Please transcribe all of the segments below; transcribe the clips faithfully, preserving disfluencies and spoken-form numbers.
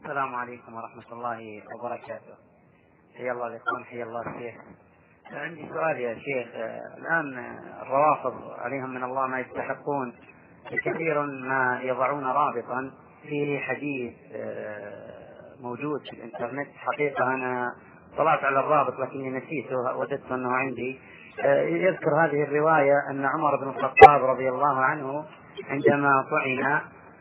السلام عليكم ورحمة الله وبركاته. حيا الله الإخوان، حيا الله الشيخ. عندي سؤال يا شيخ. الآن الروافض عليهم من الله ما يستحقون، كثيرا ما يضعون رابطا فيه حديث موجود في الإنترنت. حقيقة أنا طلعت على الرابط لكني نسيته، وجدت أنه عندي. يذكر هذه الرواية أن عمر بن الخطاب رضي الله عنه عندما طعن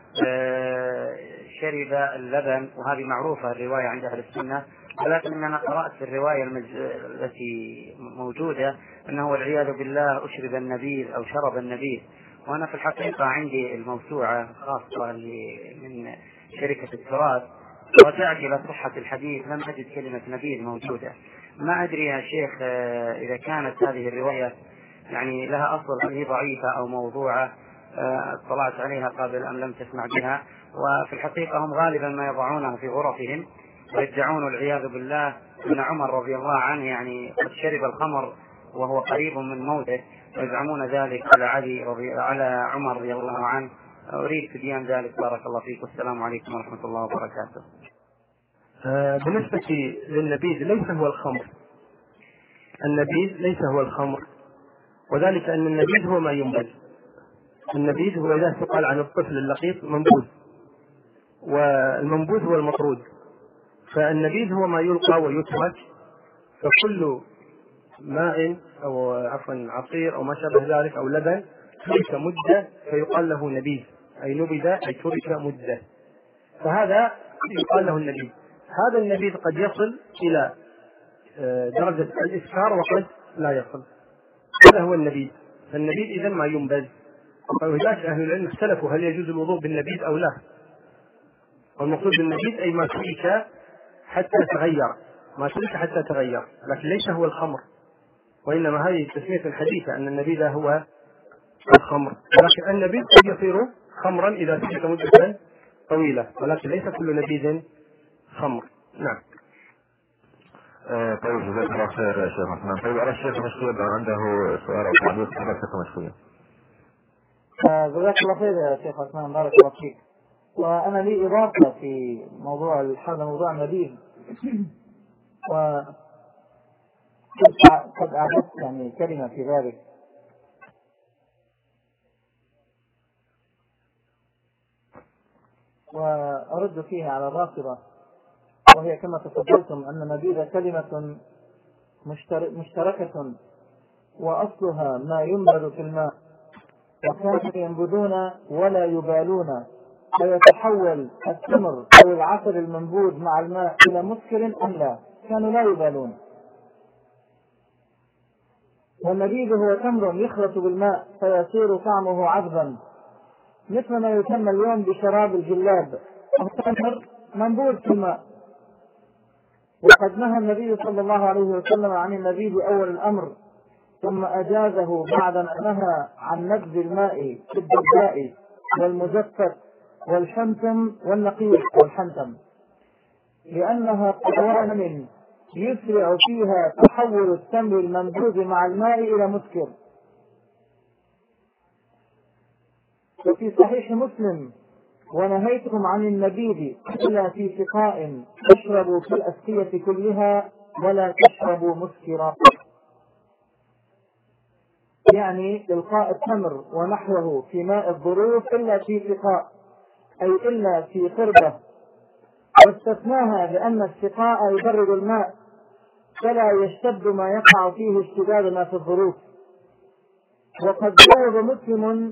شرب اللبن، وهذه معروفة الرواية عند أهل السنة، ولكن أنا قرأت في الرواية المج... التي موجودة أنه والعياذ بالله أشرب النبيذ أو شرب النبيذ. وأنا في الحقيقة عندي الموسوعة خاصة من شركة التراث، رجعت إلى صحة الحديث لم أجد كلمة نبيذ موجودة. ما أدري يا شيخ إذا كانت هذه الرواية يعني لها أصل، هل هي ضعيفة أو موضوعة اطلعت عليها قبل أم لم تسمع بها. وفي الحقيقة هم غالبا ما يضعونه في غرفهم ويدعون والعياذ بالله أن عمر رضي الله عنه يعني قد شرب الخمر وهو قريب من موته، ويزعمون ذلك على علي رضي على عمر رضي الله عنه. أريد تبيان ذلك بارك الله فيك، والسلام عليكم ورحمة الله وبركاته. آه بالنسبة للنبيذ ليس هو الخمر، النبيذ ليس هو الخمر، وذلك أن النبيذ هو ما ينبذ. النبيذ هو إذا سقال عن الطفل اللقيط منبوذ، والمنبوذ هو المطرود. فالنبيذ هو ما يلقى ويترك، فكل ماء أو عفوا عصير أو ما شابه ذلك أو لبن ترك مدة فيقال له نبيذ، أي نبذ أي ترك مدة، فهذا يقال له النبيذ. هذا النبيذ قد يصل إلى درجة الإسكار وقد لا يصل، هذا هو النبيذ. فالنبيذ إذن ما ينبذ. ولذلك أهل العلم اختلفوا هل يجوز الوضوء بالنبيذ أو لا. والمقصود بالنبيذ أي ما ترك حتى تغير، ما ترك حتى تغير، لكن ليس هو الخمر، وإنما هذه تسمية حديثة أن النبيذ هو الخمر. ولكن النبيذ قد يصير خمرا إذا ترك مدة طويلة، ولكن ليس كل نبيذ خمر. نعم. آه طيب جزاك الله خير يا شيخ عثمان. طيب على الشيخ مشكور لو عنده سؤال أو تعليق حضرتك مشكور. جزاك الله خير يا شيخ عثمان، بارك الله فيك. وأنا لي إضافة في موضوع الحل موضوع النبيذ، وقد أعددت يعني كلمة في ذلك. وأرد فيها على الرافضة، وهي كما تفضلتم أن النبيذ كلمة مشتركة وأصلها ما ينبذ في الماء، وكانوا ينبذون ولا يبالون، فيتحول التمر أو العسل المنبوذ مع الماء إلى مسكر أم لا، كانوا لا يبالون. والنبيذ هو تمر يخلط بالماء فيصير طعمه عذبا، مثل ما يسمى اليوم بشراب الجلاب، التمر منبوذ في الماء. وقد نهى النبي صلى الله عليه وسلم عن النبيذ أول الأمر، ثم أجازه بعد أن نهى عن نبذ الماء في الدباء والمجفف والحنتم والنقيق والحنتم، لأنها قوانين يسرع فيها تحول التمر المنبوذ مع الماء إلى مسكر. وفي صحيح مسلم: ونهيتكم عن النبيذ إلا في سقاء تشربوا في الأسقية كلها ولا تشربوا مسكرا، يعني إلقاء التمر ونحوه في ماء الظروف إلا في سقاء، أي إلا في قربة، واستثناها لأن السقاء يبرد الماء فلا يشتد ما يقع فيه اشتداد ما في الظروف. وقد بوب مسلم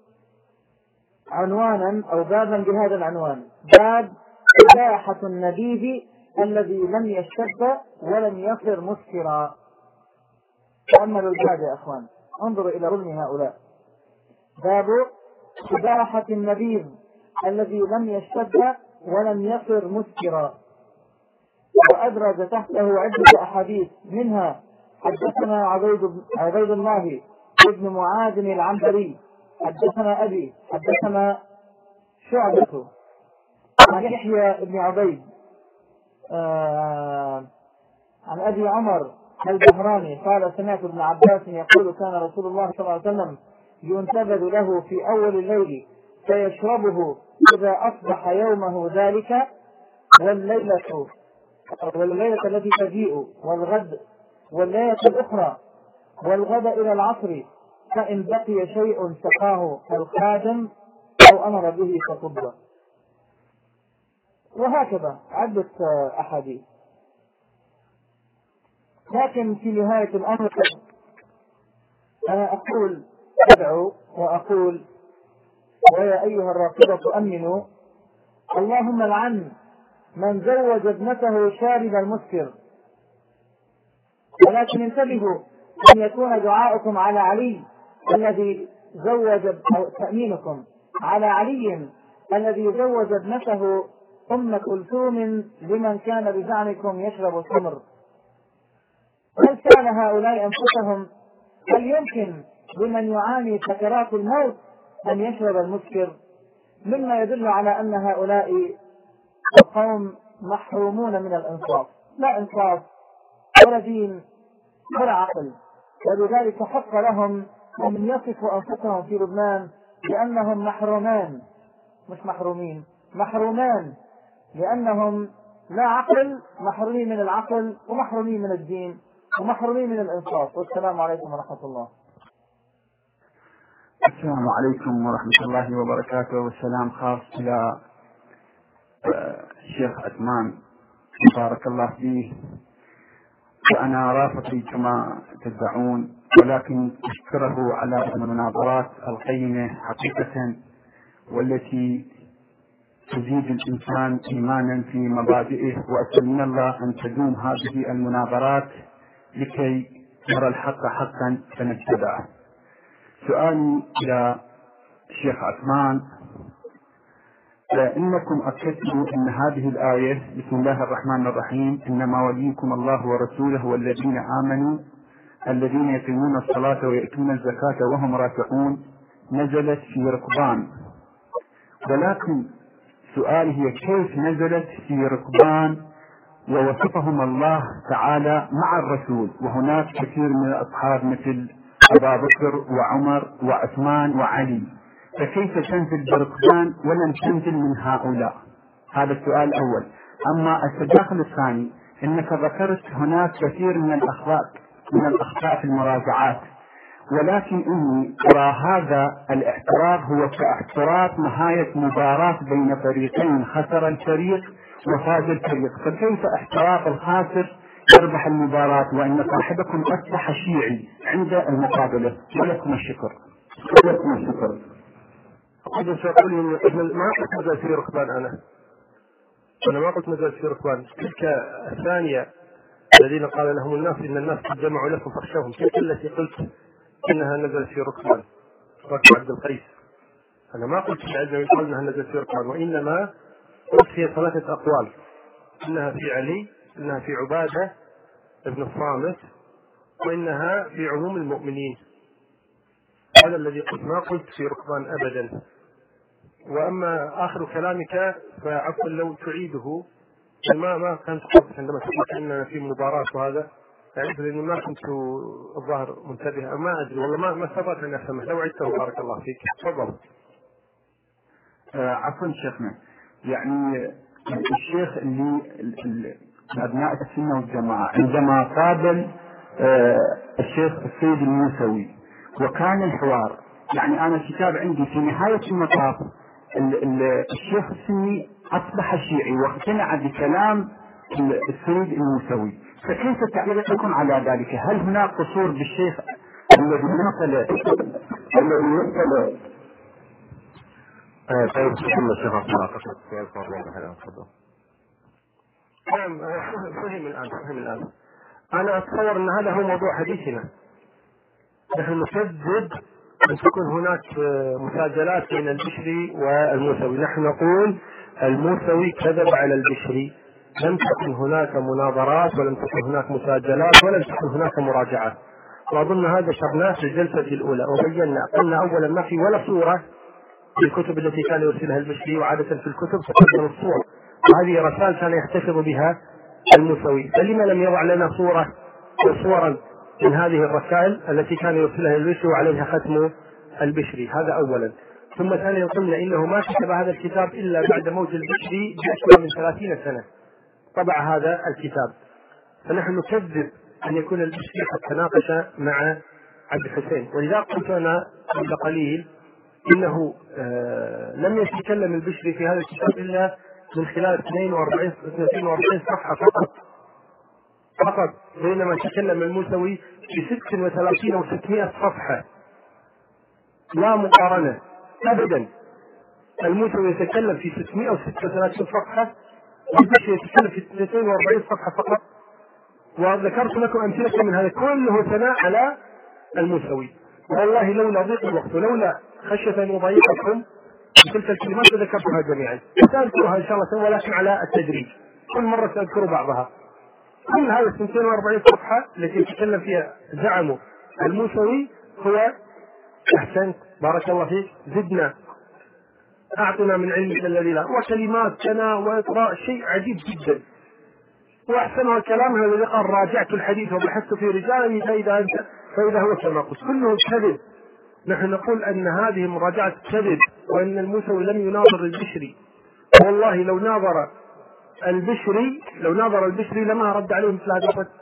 عنوانا أو بابا بهذا العنوان: باب إباحة النبيذ الذي لم يشتد ولم يصر مسكرا. تأملوا الباب يا أخوان، انظروا إلى ظلم هؤلاء. باب إباحة النبيذ الذي لم يشتد ولم يصر مسكرا، وأدرج تحته عدة أحاديث، منها: حدثنا عبيد, عبيد الله ابن معاذ العنبري حدثنا أبي حدثنا شعبة عن يحيى بن عبيد آه عن أبي عمر البهراني قال: سمعت ابن عباس يقول: كان رسول الله صلى الله عليه وسلم ينتبذ له في أول الليل فيشربه إذا أصبح يومه ذلك، والليلة والليلة التي تجيء والغد والليلة الأخرى والغد إلى العصر، فإن بقي شيء سقاه الخادم أو أمر به فصب. وهكذا عدة أحاديث. لكن في نهاية الأمر أنا أقول أدعو وأقول ويا أيها الراقبة أمنوا، اللهم لعن من زوج ابنته شارب المسكر. ولكن انتبهوا أن يكون دعاؤكم على علي الذي زوج، أو تأمينكم على علي الذي زوج ابنته أم كلثوم لمن كان بزعمكم يشرب الخمر. هل كان هؤلاء أنفسهم، هل يمكن لمن يعاني سكرات الموت أن يشرب المسكر؟ مما يدل على أن هؤلاء القوم محرومون من الإنصاف، لا إنصاف ولا دين ولا عقل. ولذلك حق لهم أن يصفوا أنفسهم في لبنان بأنهم محرومان، مش محرومين، محرومان، لأنهم لا عقل، محرومين من العقل ومحرومين من الدين ومحرومين من الإنصاف. والسلام عليكم ورحمة الله. السلام عليكم ورحمة الله وبركاته، والسلام خاص إلى الشيخ عثمان بارك الله فيه. وأنا رافضي كما تدعون، ولكن أشكره على المناظرات القيمة حقيقة، والتي تزيد الإنسان إيمانا في مبادئه. وأسأل من الله أن تدوم هذه المناظرات لكي نرى الحق حقا فنتبعه. سؤالي إلى الشيخ عثمان، إنكم أكدتم أن هذه الآية بسم الله الرحمن الرحيم إنما وليكم الله ورسوله والذين آمنوا الذين يقيمون الصلاة ويأتون الزكاة وهم راكعون نزلت في ركبان، ولكن سؤالي هي كيف نزلت في ركبان ووصفهم الله تعالى مع الرسول، وهناك كثير من الأصحاب مثل أبا بكر وعمر وعثمان وعلي، فكيف تنزل بركبان ولم تنزل من هؤلاء؟ هذا السؤال الأول. أما التداخل الثاني، إنك ذكرت هناك كثير من الأخطاء من الأخطاء في المراجعات، ولكن إني أرى هذا الاعتراض هو كاعتراض نهاية مباراة بين فريقين، خسر الفريق وفاز الفريق، فكيف احتراق الخاسر يربح المباراة وإن صاحبكم أصبح شيعي عند المقابلة؟ ولكم الشكر. ولكم الشكر. أقول سأقول ما قلت نزل في ركبان، أنا أنا ما قلت نزل في ركبان. تلك الثانية الذين قال لهم الناس إن الناس قد جمعوا لكم فاخشوهم، تلك التي قلت إنها نزلت في ركبان، ركب عبد القيس. أنا ما قلت العلم يقول إنها نزلت في ركبان، وإنما قلت هي ثلاثة أقوال، إنها في علي، إنها في عبادة ابن الصامت، وإنها في عموم المؤمنين. هذا الذي قلت، ما قلت في ركبان أبدا. وأما آخر كلامك فعفوا لو تعيده، ما ما كانت قصدك عندما تقول أننا في مباراة وهذا، يعني لأني ما كنت الظاهر منتبه، ما أدري والله ما ما استطعت أن أفهمه. لو عدته بارك الله فيك. تفضل. آه عفوا شيخنا، يعني الشيخ اللي أبناء السنة والجماعة عندما قابل آه الشيخ السيد الموسوي وكان الحوار، يعني أنا الكتاب عندي في نهاية المطاف الشيخ السني أصبح شيعي واقتنع بكلام السيد الموسوي، فكيف تعليقكم على ذلك؟ هل هناك قصور بالشيخ الذي نقل الذي نقل طيب شكرا الشيخ عثمان. سؤال واضح الآن، تفضل. نعم فهم الآن فهم الآن. أنا أتصور أن هذا هو موضوع حديثنا. نحن نسدد أن تكون هناك مساجلات بين البشري والموسوي. نحن نقول الموسوي كذب على البشري، لم تكن هناك مناظرات ولم تكن هناك مساجلات ولم تكن هناك مراجعات. وأظن هذا شرناه في الجلسة الأولى وبينا، قلنا أولا ما في ولا صورة في الكتب التي كان يرسلها البشري، وعادة في الكتب تقدم الصور، وهذه رسائل كان يحتفظ بها الموسوي، فلما لم يضع لنا صورة وصورا من هذه الرسائل التي كان يرسلها البشري وعليها ختم البشري؟ هذا أولا. ثم ثانيا قلنا إنه ما كتب هذا الكتاب إلا بعد موت البشري بأكثر من ثلاثين سنة طبع هذا الكتاب. فنحن نكذب أن يكون البشري قد تناقش مع عبد الحسين. ولذا قلت أنا قبل قليل إنه آه لم يتكلم البشري في هذا الكتاب إلا من خلال اثنين وأربعين صفحة فقط فقط بينما تكلم الموسوي في ست وثلاثين أو ستمائة صفحة. لا مقارنة أبدا. الموسوي يتكلم في ستمائة وستة وثلاثين صفحة والبشري يتكلم في اثنين وأربعين صفحة فقط. وذكرت لكم أمثلة من هذا كله ثناء على الموسوي. والله لولا ضيق الوقت ولولا خشية أن يضايقكم بتلك الكلمات ذكرتها جميعا. سأذكرها إن شاء الله ولكن على التدريج، كل مرة سأذكر بعضها. كل هذه اثنين وأربعين صفحة التي يتكلم فيها زعموا الموسوي هو أحسنت بارك الله فيك زدنا أعطنا من علمك الذي لا، وكلمات ثناء وإطراء شيء عجيب جدا. وأحسنها الكلام الذي قال راجعت الحديث وبحثت في رجاله فإذا أنت فإذا هو كما قلت كله كذب. نحن نقول أن هذه مراجعة كذب وأن الموسوي لم يناظر البشري. والله لو ناظر البشري لو ناظر البشري لما رد عليه مثل هذا الرد.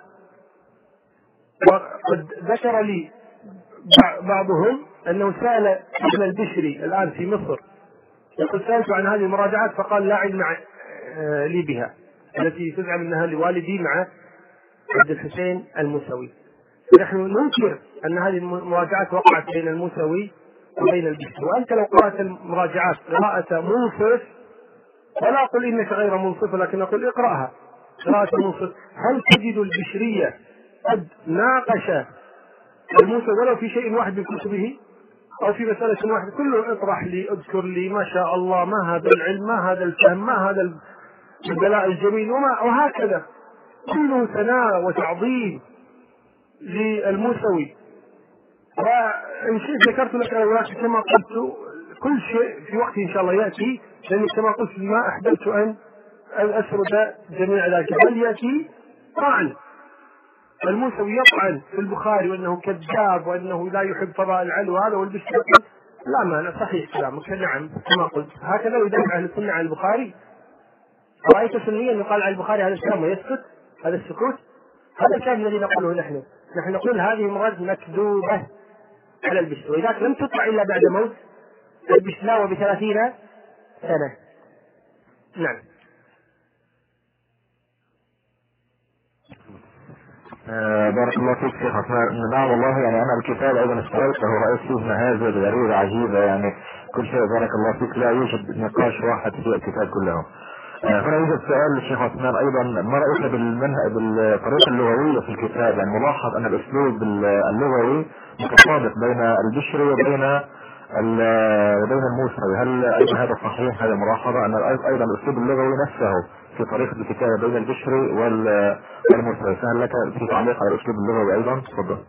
وقد ذكر لي بعضهم أنه سأل ابن البشري الآن في مصر يقول سألت عن هذه المراجعات فقال لا علم لي بها التي تزعم أنها لوالدي مع عبد الحسين الموسوي. نحن ننكر أن هذه المراجعات وقعت بين الموسوي وبين البشري. وأنت لو قرأت المراجعات قراءة منصف ولا أقول إنك غير منصف لكن أقول اقرأها قراءة منصف هل تجد البشرية قد ناقش الموسوي ولو في شيء واحد من كتبه أو في مسألة واحدة كله اطرح لي اذكر لي ما شاء الله ما هذا العلم ما هذا الفهم ما هذا البلاء الجميل وما وهكذا كله ثناء وتعظيم للموسوي. وإن شئت ذكرت لك ولكن كما قلت كل شيء في وقت إن شاء الله يأتي لأني كما قلت ما أحببت أن أسرد جميع ذلك بل يأتي طعن. الموسوي يطعن في البخاري وأنه كذاب وأنه لا يحب فضاء العلو وهذا والبشري لا مانع صحيح كلامك نعم كما قلت هكذا يدافع أهل السنة عن البخاري. رأيت سنيا يقال عن البخاري هذا الكلام ويسكت هذا السكوت هذا الكلام الذي نقوله نحن نحن نقول هذه مراد مكذوبة على البشري ولذلك لم تطلع إلا بعد موت البشلاوة بثلاثين سنة. نعم. آه بارك الله فيك شيخ عثمان. نعم والله يعني انا الكتاب ايضا اشتريته ورأيت فيه نماذج غريبة عجيبة يعني كل شيء بارك الله فيك لا يوجد نقاش واحد في الكتاب كله. آه فانا يوجد سؤال للشيخ عثمان ايضا ما رأيك بالمنهج بالطريقة اللغوية في الكتاب يعني ملاحظ ان الاسلوب اللغوي متطابق بين البشري وبين بين الموسوي هل ايضا هذا صحيح هذا ملاحظة ان ايضا الاسلوب اللغوي نفسه في طريقة الكتابة بين البشري والموسوي فهل لك في تعليق على الاسلوب اللغوي ايضا؟ تفضل.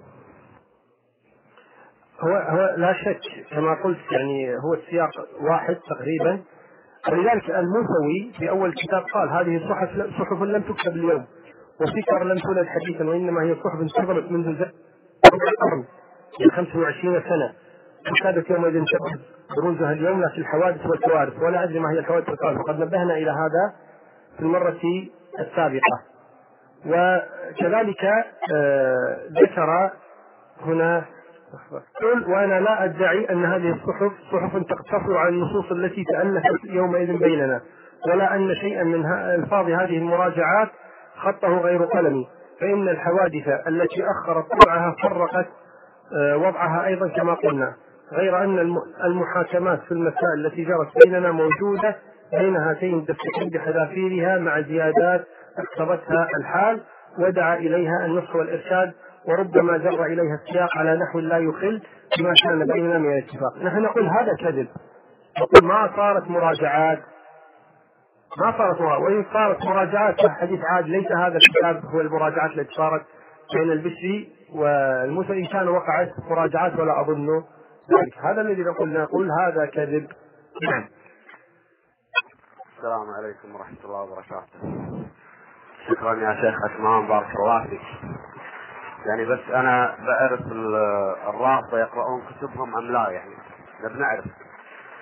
هو هو لا شك كما قلت يعني هو السياق واحد تقريبا ولذلك الموسوي في اول كتاب قال هذه صحف صحف لم تكتب اليوم وفكر لم تولد حديثا وانما هي صحف انتظمت منذ قرن من خمسة وعشرين سنة وكادت يومئذ تبرز بروزها اليوم لكن الحوادث والكوارث ولا ادري ما هي الحوادث والكوارث وقد نبهنا الى هذا في المرة السابقة. وكذلك آه ذكر هنا قل وانا لا ادعي ان هذه الصحف صحف تقتصر على النصوص التي تألفت يومئذ بيننا ولا ان شيئا من الفاظ هذه المراجعات خطه غير قلمي فان الحوادث التي اخرت طبعها فرقت آه وضعها ايضا كما قلنا غير ان المحاكمات في المسائل التي جرت بيننا موجودة بين هاتين الدفتين بحذافيرها مع زيادات اقتضتها الحال ودعا اليها النصح والارشاد وربما جر اليها السياق على نحو لا يخل بما كان بيننا من الاتفاق. نحن نقول هذا كذب نقول ما صارت مراجعات ما صارت مراجعات وإن صارت مراجعات حديث عاد ليس هذا الكتاب هو المراجعات التي صارت بين البشري والموسوي إن كان وقعت مراجعات ولا أظن ذلك. هذا الذي نقول نقول هذا كذب. نعم. السلام عليكم ورحمة الله وبركاته. شكرا يا شيخ عثمان بارك الله فيك. يعني بس أنا بعرف الرافضة يقرؤون كتبهم أم لا يعني نبي نعرف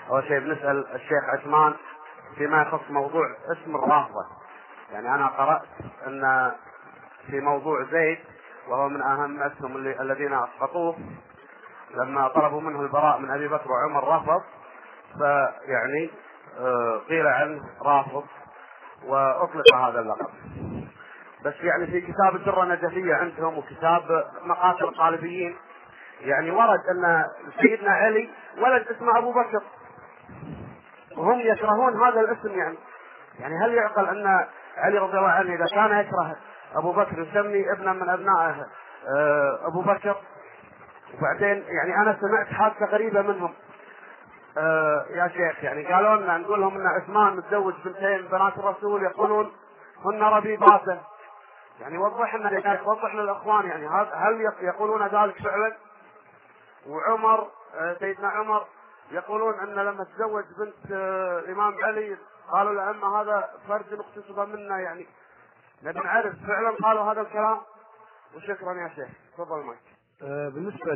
أول شيء بنسأل الشيخ عثمان فيما يخص موضوع اسم الرافضة. يعني أنا قرأت أن في موضوع زيد وهو من أهم اسهم الذين أسقطوه لما طلبوا منه البراء من أبي بكر وعمر رفض، فيعني قيل عنه رافض وأطلق هذا اللقب. بس يعني في كتاب الدرة النجفية عندهم وكتاب مقاتل الطالبيين يعني ورد أن سيدنا علي ولد اسمه أبو بكر، وهم يكرهون هذا الاسم. يعني يعني هل يعقل أن علي رضي الله عنه إذا كان يكره أبو بكر يسمي ابنا من أبنائه أبو بكر؟ وبعدين يعني أنا سمعت حادثة غريبة منهم آه يا شيخ، يعني قالوا لنا نقول لهم ان عثمان متزوج بنتين بنات الرسول يقولون هن ربيباته. يعني وضح لنا، وضح للاخوان يعني هل يقولون ذلك فعلا؟ وعمر آه سيدنا عمر يقولون ان لما تزوج بنت آه الامام علي قالوا له اما هذا فرج اقتصب منا. يعني نبي نعرف فعلا قالوا هذا الكلام. وشكرا يا شيخ، تفضل معك. آه بالنسبه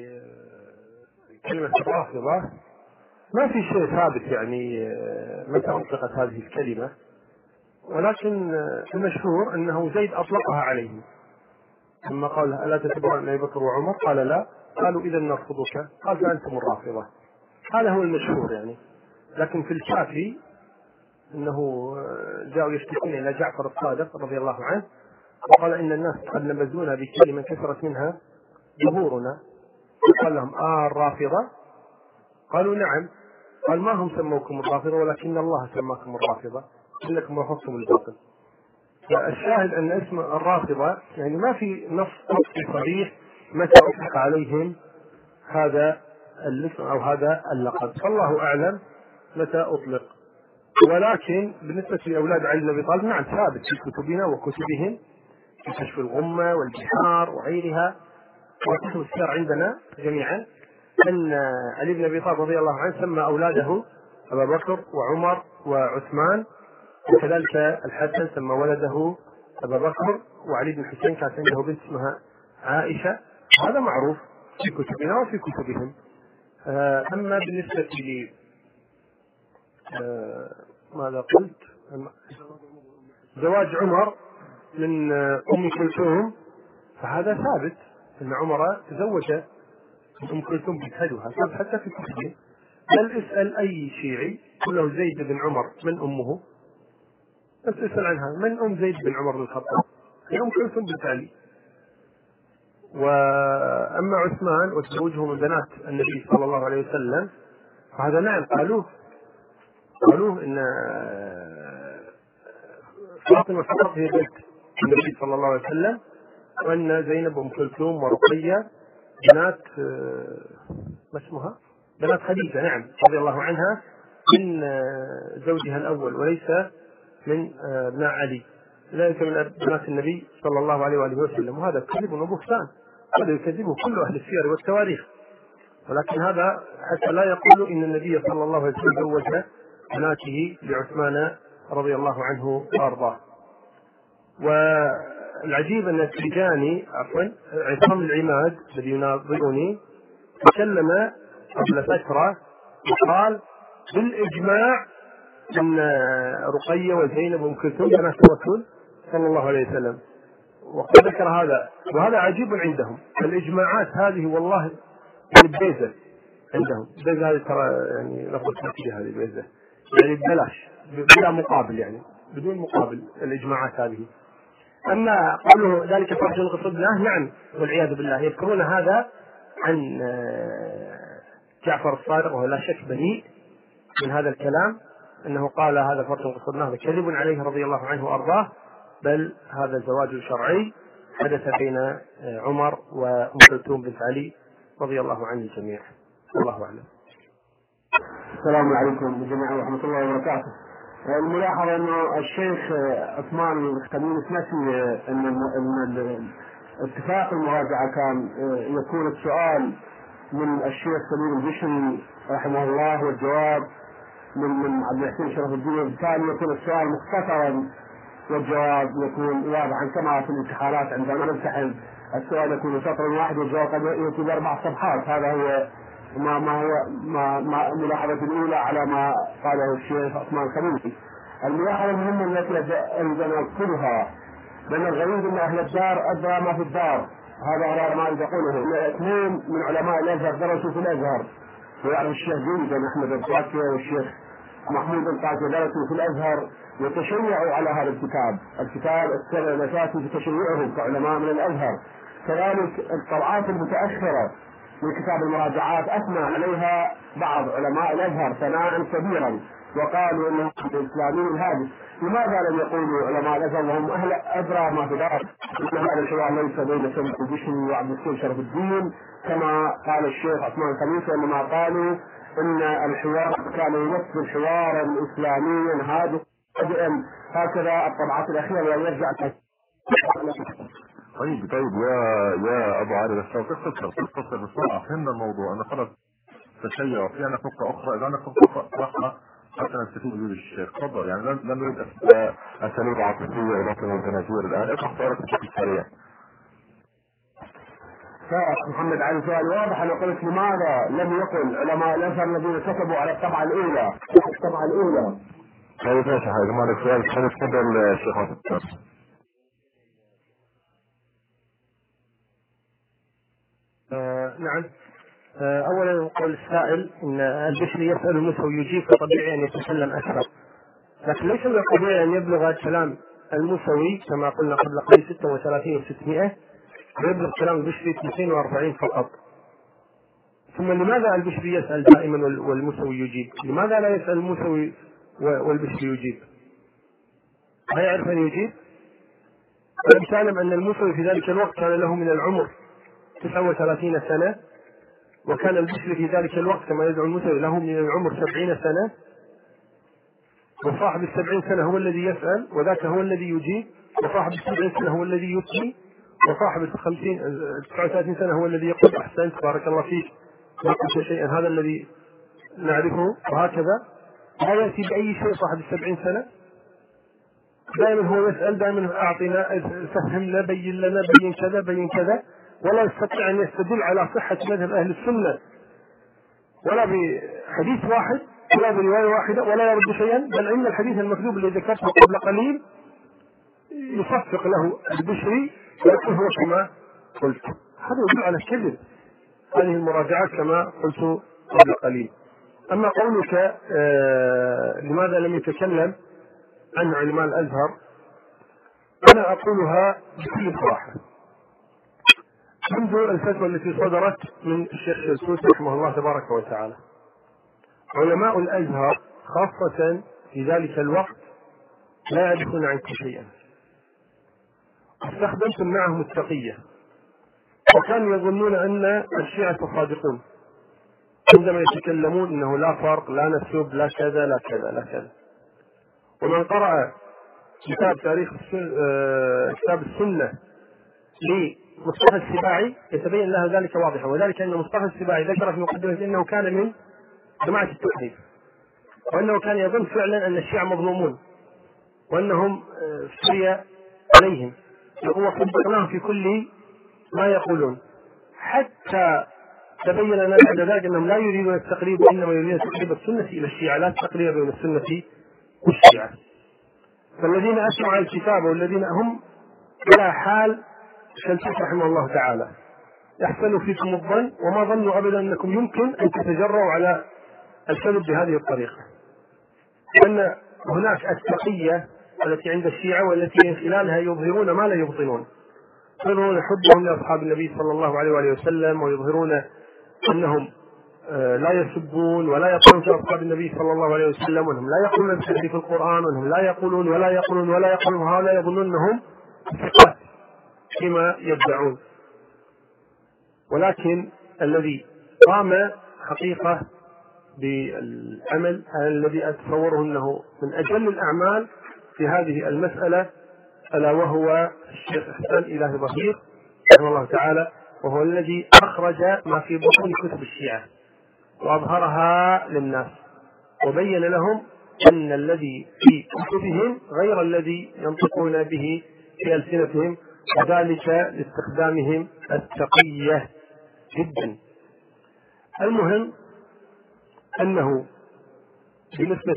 لكلمه الرافضه ما في شيء ثابت يعني متى أطلقت هذه الكلمة، ولكن المشهور أنه زيد أطلقها عليه لما قال ألا تتبعون أبي بكر وعمر؟ قال لا. قالوا إذا نرفضك، قال فأنتم الرافضة. هذا هو المشهور يعني. لكن في الكافي أنه جاءوا يشتكون إلى جعفر الصادق رضي الله عنه وقال إن الناس قد نبذونا بكلمة كثرت منها ظهورنا، قال لهم آه الرافضة؟ قالوا نعم. قال ما هم سموكم الرافضة ولكن الله سماكم الرافضة إنكم رفضتم الباطل. فالشاهد أن اسم الرافضة يعني ما في نص صريح متى أطلق عليهم هذا الاسم أو هذا اللقب، فالله أعلم متى أطلق. ولكن بالنسبة لأولاد علي بن أبي طالب نعم ثابت في كتبنا وكتبهم في كشف الغمة والبحار وغيرها وكتب السير عندنا جميعا أن علي بن أبي طالب رضي الله عنه سمى أولاده أبا بكر وعمر وعثمان، وكذلك الحسن سمى ولده أبا بكر، وعلي بن الحسين كانت عنده بنت اسمها عائشة. هذا معروف في كتبنا وفي كتبهم. أما بالنسبة لي ماذا قلت زواج عمر من أم كلثوم فهذا ثابت أن عمر تزوج أم كلثوم بنت هدوها حتى في كتبه. بل اسأل أي شيعي قل له زيد بن عمر من أمه، بس اسأل عنها من أم زيد بن عمر بن الخطاب؟ هي أم كلثوم بنت علي. وأما عثمان وتزوجه من بنات النبي صلى الله عليه وسلم فهذا نعم قالوه قالوه إن فاطمة فقط هي بنت النبي صلى الله عليه وسلم، وأن زينب وأم كلثوم ورقية بنات ما اسمها بنات خديجة نعم رضي الله عنها من زوجها الأول وليس من ابناء علي، ليس من بنات النبي صلى الله عليه وآله وسلم. وهذا كذب وبهتان، هذا يكذبه كل أهل السير والتواريخ. ولكن هذا حتى لا يقول إن النبي صلى الله عليه وسلم زوج بناته لعثمان رضي الله عنه وأرضاه. والعجيب أن التجاني عفوا عصام العماد الذي يناظرني تكلم قبل فترة وقال بالإجماع أن رقية وزينب وأم كلثوم بنات الرسول صلى الله عليه وسلم، وقد ذكر هذا. وهذا عجيب عندهم، الإجماعات هذه والله بيزة عندهم. بيزة هذه ترى يعني لفظة تأكيد هذه بيزة يعني ببلاش بلا مقابل، يعني بدون مقابل الإجماعات هذه. أما قوله ذلك فرج قصد له نعم والعياذ بالله يذكرون هذا عن جعفر الصادق وهو لا شك بريء من هذا الكلام، أنه قال هذا فرج قصدناه، هذا كذب عليه رضي الله عنه وأرضاه، بل هذا زواج شرعي حدث بين عمر وأم كلثوم بنت علي رضي الله عنه الجميع. الله أعلم. السلام عليكم جميعا ورحمة الله وبركاته. الملاحظة أنه الشيخ عثمان الخميس نسي أن اتفاق المراجعة كان يكون السؤال من الشيخ سليم البشري رحمه الله والجواب من من عبد الحسين شرف الدين، وبالتالي يكون السؤال مختصرا والجواب يكون واضحا كما في الامتحانات عندما نمتحن السؤال يكون سطر واحد والجواب قد يكون أربع صفحات. هذا هو ما ما هو ما, ما الملاحظة الأولى على ما قاله الشيخ عثمان الخميسي. الملاحظة المهمة التي أريد أن أذكرها بأن الغريب أن أهل الدار أدرى ما في الدار، هذا على ما يقوله. اثنين من علماء الأزهر درسوا في الأزهر، ويعرف الشيخ جيدا أحمد الطاكي والشيخ محمود الطاكي درسوا في الأزهر وتشيعوا على هذا الكتاب، الكتاب السبب الأساسي في تشيعهم كعلماء من الأزهر. كذلك الطبعات المتأخرة من كتاب المراجعات أثنى عليها بعض علماء الأزهر ثناء كبيرا وقالوا انه الاسلامي الهادف. لماذا لم يقولوا علماء الازهر وهم اهل ادرى ما في دار ان هذا الحوار ليس بين سمح البشري وعبد السلام شرف الدين كما قال الشيخ عثمان الخميسي، انما قالوا ان الحوار كان يمثل حوارا اسلاميا هادئا. هكذا الطبعات الاخيره وان يرجع. طيب طيب يا يا ابو علي، بس لو تختصر تختصر بسرعه، فهمنا الموضوع انه خلص تشيع وفي عندك نقطه اخرى، اذا عندك نقطه اخرى حتى نستفيد من الشيخ. تفضل، يعني لن نريد اساليب عاطفيه ولكن وتنازير. الان اقرا سؤالك بشكل سريع. محمد علي سؤال واضح. انا قلت لماذا لم يقل علماء الازهر الذين كتبوا على الطبعه الاولى الطبعه الاولى. طيب ماشي يا حبيبي، مالك سؤال ثاني؟ تفضل الشيخ عثمان. آه نعم. آه اولا قول السائل ان البشري يسال الموسوي يجيب، فطبيعي ان يتكلم اكثر، لكن ليس من الطبيعي ان يبلغ كلام الموسوي كما قلنا قبل قليل ستة وثلاثين وستمائة ويبلغ كلام البشري اثنين وأربعين فقط. ثم لماذا البشري يسال دائما والموسوي يجيب؟ لماذا لا يسال الموسوي والبشري يجيب؟ ما يعرف ان يجيب؟ ألم تعلم ان الموسوي في ذلك الوقت كان له من العمر تسعة وثلاثين سنة، وكان البشري في ذلك الوقت كما يدعو الموسوي له من العمر سبعين سنة، وصاحب السبعين سنة هو الذي يسأل وذاك هو الذي يجيب، وصاحب السبعين سنة هو الذي يثني، وصاحب الخمسين تسعة وثلاثين سنة هو الذي يقول أحسنت بارك الله فيك ما قلت شيئا، هذا الذي نعرفه. وهكذا لا يأتي بأي شيء صاحب السبعين سنة، دائما هو يسأل، دائما أعطينا فهمنا بين لنا بين كذا بين كذا، ولا يستطيع أن يستدل على صحة مذهب أهل السنة ولا بحديث واحد ولا برواية واحدة ولا يرد شيئا، بل إن الحديث المكذوب الذي ذكرته قبل قليل يصفق له البشري ويقول هو كما قلت. هذا يدل على الكذب. هذه المراجعات كما قلت قبل قليل. أما قولك آه لماذا لم يتكلم عن علماء الأزهر، أنا أقولها بكل صراحة. منذ الفتوى التي صدرت من الشيخ شلتوت رحمه الله تبارك وتعالى، علماء الأزهر خاصة في ذلك الوقت لا يعرفون عنك شيئا، استخدمتم معهم التقية، وكانوا يظنون أن الشيعة صادقون عندما يتكلمون إنه لا فرق لا نسب لا كذا لا كذا لا كذا. ومن قرأ كتاب تاريخ آه كتاب السنة لمصطفى السباعي يتبين له ذلك واضحا، وذلك أن مصطفى السباعي ذكر في مقدمة أنه كان من جماعة التوحيد، وأنه كان يظن فعلا أن الشيعة مظلومون وأنهم افتري عليهم، وهو صدقناهم في كل ما يقولون، حتى تبين لنا بعد ذلك أنهم لا يريدون التقريب وإنما يريدون تقريب السنة إلى الشيعة، لا التقريب بين السنة والشيعة. فالذين أسمعوا الكتاب والذين هم على حال شلتوت رحمه الله تعالى يحسن فيكم الظن، وما ظنوا أبدا أنكم يمكن أن تتجرؤوا على الكذب بهذه الطريقة، لأن هناك التقية التي عند الشيعة والتي من خلالها يظهرون ما لا يبطنون، يظهرون حبهم لأصحاب النبي صلى الله عليه وآله وسلم، ويظهرون أنهم لا يسبون ولا يقولون في أصحاب النبي صلى الله عليه وسلم، وأنهم لا يقولون بتحريف القرآن، وأنهم لا يقولون ولا يقولون ولا يقولون، هذا يظنون أنهم ثقات فيما يدعون. ولكن الذي قام حقيقة بالعمل الذي أتصوره أنه من أجل الأعمال في هذه المسألة ألا وهو الشيخ إحسان إلهي ظهير رحمه الله تعالى، وهو الذي أخرج ما في بطون كتب الشيعة وأظهرها للناس، وبين لهم أن الذي في كتبهم غير الذي ينطقون به في ألسنتهم، وذلك لاستخدامهم التقية جدا. المهم أنه بالنسبة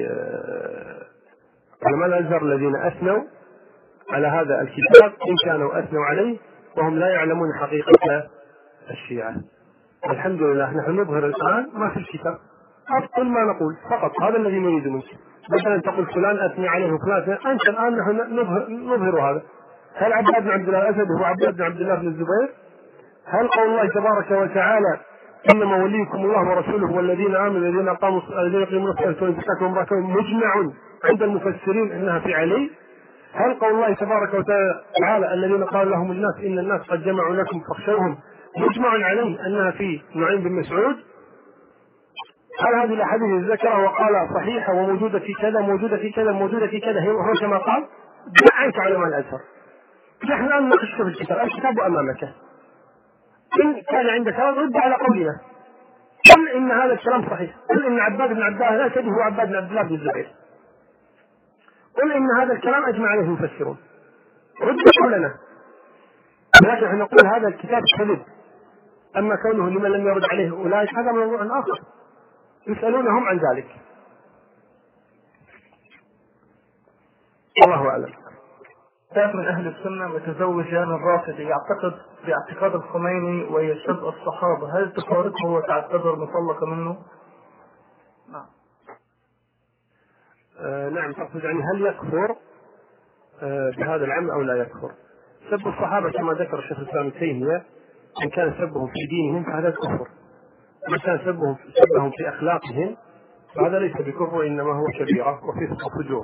لعلماء الأزهر الذين أثنوا على هذا الكتاب إن كانوا أثنوا عليه وهم لا يعلمون حقيقة الشيعة. الحمد لله نحن نظهر الآن ما في الكتاب، أفضل ما نقول فقط هذا الذي نريد منك، بدل أن تقول فلان أثني عليه وفلان، أنت الآن نحن نظهر, نظهر هذا. هل عباد بن عبد الله الأسد هو عباد بن عبد الله بن الزبير؟ هل قول الله تبارك وتعالى إنما وليكم الله ورسوله والذين آمنوا الذين قاموا الذين يقيمون الصلاة ويؤتون الزكاة وهم راكعون مجمع عند المفسرين أنها في علي؟ هل قول الله تبارك وتعالى الذين قال لهم الناس إن الناس قد جمعوا لكم فاخشوهم مجمع عليه أنها في نعيم بن مسعود؟ هل هذه الأحاديث ذكرها وقال صحيحة وموجودة في كذا موجودة في كذا موجودة في كذا هو كما قال؟ دع عنك علماء الأزهر، نحن الآن نناقش في الكتاب، الكتاب أمامك، إن كان عندك هذا رد على قولنا، قل إن هذا الكلام صحيح، قل إن عباد بن عبد الله الأسد هو عباد بن عبد الله بن الزبير، قل إن هذا الكلام أجمع عليه المفسرون، رد قولنا. ولكن نحن نقول هذا الكتاب كذب، أما كونه لمن لم يرد عليه أولئك هذا موضوع آخر يسألونهم عن ذلك. الله أعلم. كتاب من أهل السنة متزوجة من رافضي يعتقد باعتقاد الخميني ويشد الصحابة، هل تفارقه وتعتبر مطلقة منه؟ نعم. آه نعم تقصد يعني هل يكفر آه بهذا العمل أو لا يكفر؟ سب الصحابة كما ذكر الشيخ الإسلام ابن تيمية إن كان سبهم في دينهم فهذا كفر، وإن كان سبهم سبهم في أخلاقهم فهذا ليس بكفر إنما هو كبيرة وفسق وفجور.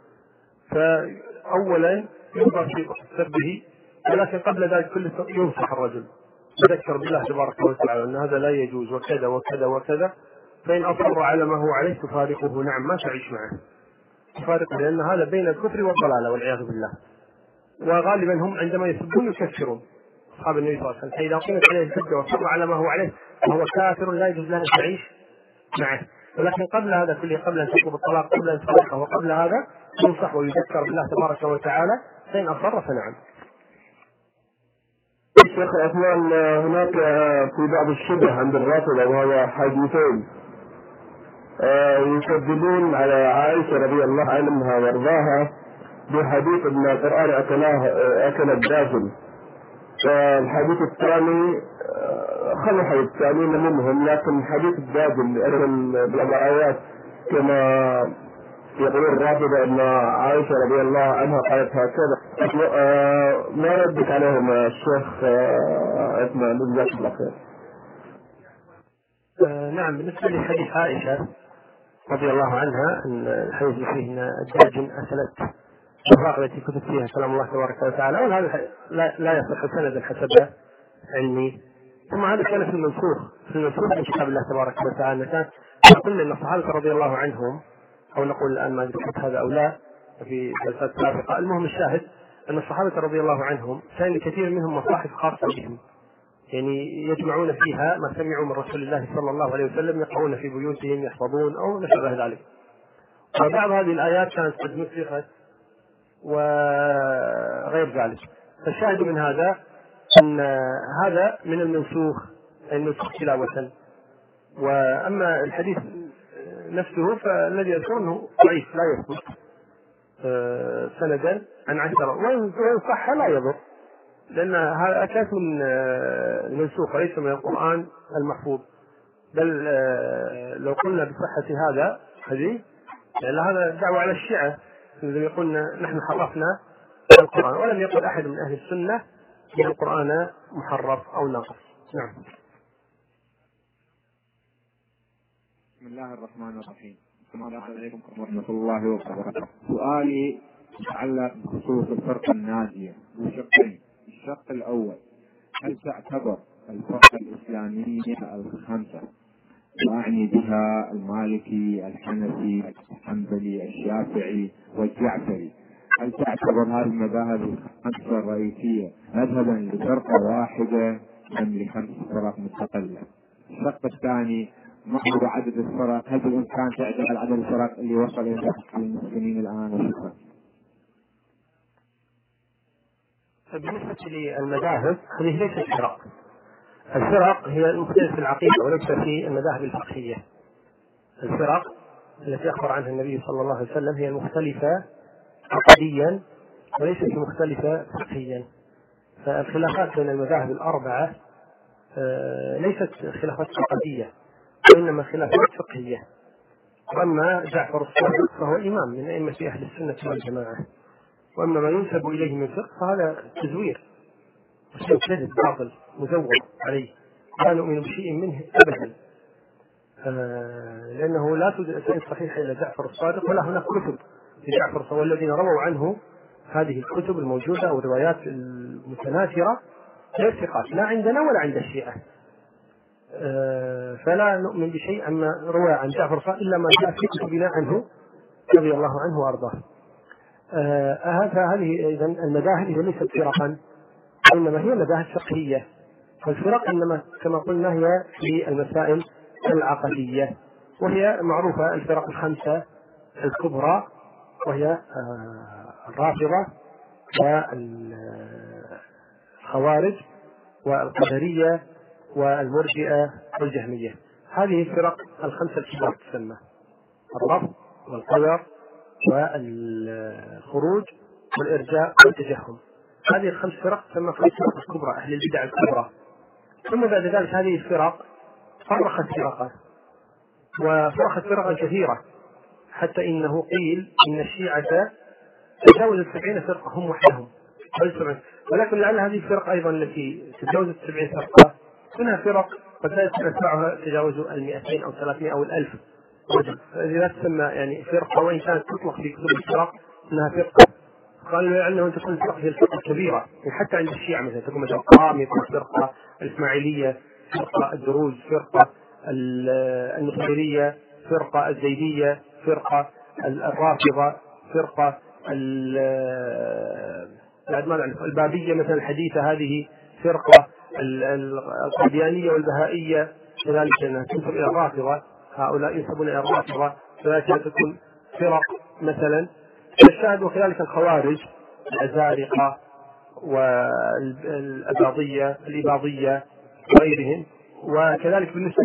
فأولا ينظر في سبه، ولكن قبل ذلك كله ينصح الرجل يذكر بالله تبارك وتعالى أن هذا لا يجوز وكذا وكذا وكذا، فإن أصر على ما هو عليه تفارقه، نعم ما تعيش معه، تفارقه، لأن هذا بين الكفر والضلالة والعياذ بالله. وغالبا هم عندما يسبون يكفرون أصحاب النبي صلى الله عليه وسلم، فإذا قيمت عليه الحجة وصر على ما هو عليه فهو كافر لا يجوز لنا أن نعيش معه. ولكن قبل هذا كله، قبل أن تطلب الطلاق، قبل أن تفارقه، وقبل هذا ينصح ويذكر بالله تبارك وتعالى، فإن أصر فنعم. شيخ عثمان، هناك في بعض الشبه عند الرافضة وهو حديثين يكذبون على عائشة رضي الله عنها وارضاها بحديث ان القرآن اكلاه اكل الداجن، والحديث الثاني خلوا حديث الثانيين منهم، لكن حديث الداجن اكل بالايات كما يقولون الرافضة ان عائشة رضي الله عنها قالت هكذا. ما ردك عليهم الشيخ عثمان جزاك الله خير؟ آه نعم، بالنسبة لحديث عائشة رضي الله عنها ان الحديث فيه ان الداجن اكلت الأوراق التي كتب فيها كلام الله تبارك وتعالى، وهذا لا, لا يصح سندا حسب علمي. ثم هذا كان في المنسوخ في المنسوخ من كتاب الله تبارك وتعالى. كان قلنا ان الصحابة رضي الله عنهم، او نقول الان ما ذكرت هذا او لا في جلسات سابقة، المهم الشاهد ان الصحابة رضي الله عنهم كان كثير منهم مصاحف خاصة بهم، يعني يجمعون فيها ما سمعوا من رسول الله صلى الله عليه وسلم، يقرؤون في بيوتهم يحفظون او ما شابه ذلك. وبعض هذه الآيات كانت قد نسخت وغير ذلك. فالشاهد من هذا أن هذا من المنسوخ، المنسوخ تلاوة. وأما الحديث نفسه فالذي يذكر أنه ضعيف لا يثبت سندا عن عشرة، وإن صح لا يضر، لأن هذا كانت من المنسوخ ليس من القرآن المحفوظ. بل لو قلنا بصحة هذا الحديث لأن هذا دعوة على الشيعة، لم يقولنا نحن حرفنا القرآن، ولم يقل أحد من أهل السنة أن القرآن محرف أو ناقص. نعم. بسم الله الرحمن الرحيم. السلام عليكم ورحمة الله وبركاته. سؤالي يتعلق بخصوص الفرقة الناجية بشقين. الشق الأول، هل تعتبر الفرقة الإسلامية الخمسة، وأعني بها المالكي الحنفي الحنبلي الشافعي والجعفري، هل تعتبر هذه المذاهب الخمسة الرئيسية مذهبا لفرقة واحدة أم لخمس فرق مستقلة؟ الشق الثاني، ما هو عدد الفرق؟ هل بالإمكان تعدل عدد الفرق اللي وصل إلى المسلمين الآن؟ وشكرا. بالنسبة للمذاهب هذه ليست فرق، الفرق هي المختلف في العقيدة وليس في المذاهب الفقهية. الفرق التي أخبر عنها النبي صلى الله عليه وسلم هي المختلفة عقديا وليست مختلفة فقهيا. فالخلافات بين المذاهب الأربعة ليست خلافات عقدية وإنما خلافات فقهية. وأما جعفر الصادق فهو إمام من أئمة أهل السنة والجماعة، وأما ما ينسب إليه من فقه فهذا تزوير وشيء كذب باطل مزور عليه، لا نؤمن بشيء منه أبدا، لأنه لا توجد أسانيد صحيحة إلى جعفر الصادق ولا هناك كتب لجعفر الصادق، والذين رووا عنه هذه الكتب الموجودة أو الروايات المتناثرة غير ثقات لا عندنا ولا عند الشيعة. فلا نؤمن بشيء أما روى عن جعفر الصادق إلا ما جاء في كتبنا عنه رضي الله عنه وأرضاه. هذه إذن المذاهب هي ليست فرقا وإنما هي مذاهب فقهية، والفرق إنما كما قلنا هي في المسائل العقدية، وهي معروفة الفرق الخمسة الكبرى، وهي الرافضة والخوارج والقدرية والمرجئة والجهمية. هذه الفرق الخمسة الكبرى تسمى الرفض والقدر والخروج والإرجاء والتجهم. هذه الخمس فرق تسمى خمس فرق الكبرى أهل البدع الكبرى. ثم بعد ذلك هذه الفرق فرقت فرقا وفرقت فرقا كثيرة، حتى إنه قيل إن الشيعة تجاوزت سبعين فرقة هم وحدهم، ولكن لعل هذه الفرق أيضا التي تجاوزت سبعين فرقة منها فرق قد لا تتبعها تجاوزوا المئتين أو ثلاثين أو الألف رجل، فهذه لا تسمى يعني فرقة، وإن كانت تطلق في كتب الفرق إنها فرقة. قالوا لأنه تكون الفرقة هي الفرقة الكبيرة، حتى عند الشيعة مثلا تكون مثلا القرامطة فرقة، الإسماعيلية فرقة، الدروز فرقة، النصيرية فرقة، الزيدية فرقة، الرافضة فرقة، البابية مثلا الحديثة هذه فرقة، القاديانية والبهائية كذلك أنها تنسب إلى الرافضة، هؤلاء ينسبون إلى الرافضة كذلك تكون فرق مثلا. الشاهد وكذلك الخوارج الأزارقة والأباضية الإباضية وغيرهم. وكذلك بالنسبة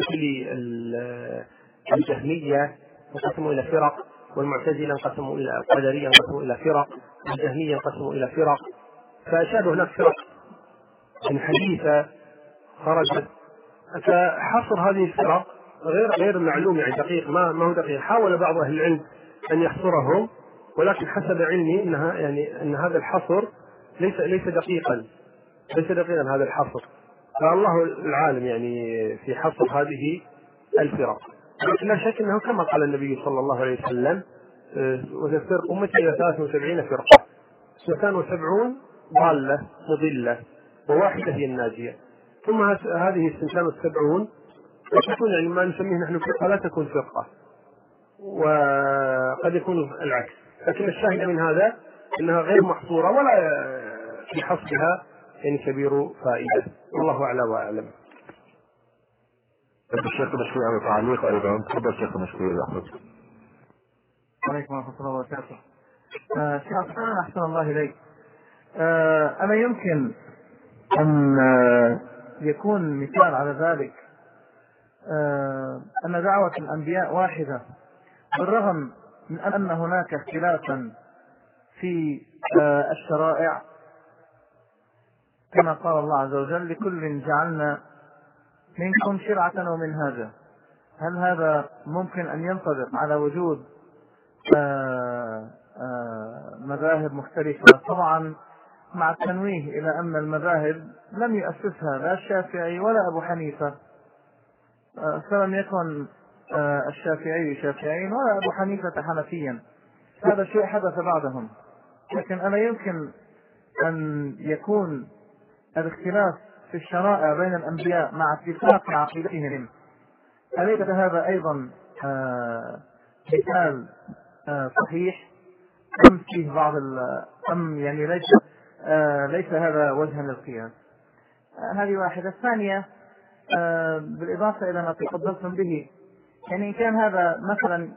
للجهمية انقسموا إلى فرق، والمعتزلة انقسموا إلى القدرية انقسموا إلى فرق، والجهمية انقسموا إلى فرق. فأشاد هناك فرق حديثة خرجت، فحصر هذه الفرق غير غير معلوم يعني دقيق، ما ما هو دقيق. حاول بعض أهل العلم أن يحصرهم، ولكن حسب علمي انها يعني ان هذا الحصر ليس ليس دقيقا ليس دقيقا هذا الحصر، فالله العالم يعني في حصر هذه الفرق. لكن لا شك انه كما قال النبي صلى الله عليه وسلم وتفترق امتي الى ثلاث وسبعين فرقه، اثنتان وسبعون ضاله مضله وواحده هي الناجيه. ثم هذه الثنتان والسبعون تكون يعني ما نسميه نحن فرقه لا تكون فرقه، وقد يكون العكس. لكن الشاهد من هذا انها غير محصوره ولا في حصرها يعني كبير فائده، والله اعلى واعلم. الشيخ مشكور على تعليق ايضا. تفضل الشيخ مشكور يا احمد. عليكم ورحمه الله وبركاته. شيخ حسن احسن الله اليك. آه اما يمكن ان آه يكون مثال على ذلك آه ان دعوه الانبياء واحده بالرغم من أن هناك اختلافا في الشرائع، كما قال الله عز وجل لكل جعلنا منكم شرعة ومنهاجا. هل هذا ممكن أن ينطبق على وجود مذاهب مختلفة؟ طبعا مع التنويه إلى أن المذاهب لم يؤسسها لا الشافعي ولا أبو حنيفة، فلم يكن الشافعي شافعيا ولا أبو حنيفة حنفيا، هذا شيء حدث بعدهم. لكن ألا يمكن أن يكون الاختلاف في الشرائع بين الأنبياء مع اتفاق عقيدتهم؟ أليس هذا أيضا مثال صحيح أم فيه بعض أم يعني ليس ليس هذا وجها للقياس؟ هذه واحدة. الثانية بالإضافة إلى ما تفضلتم به، يعني إن كان هذا مثلا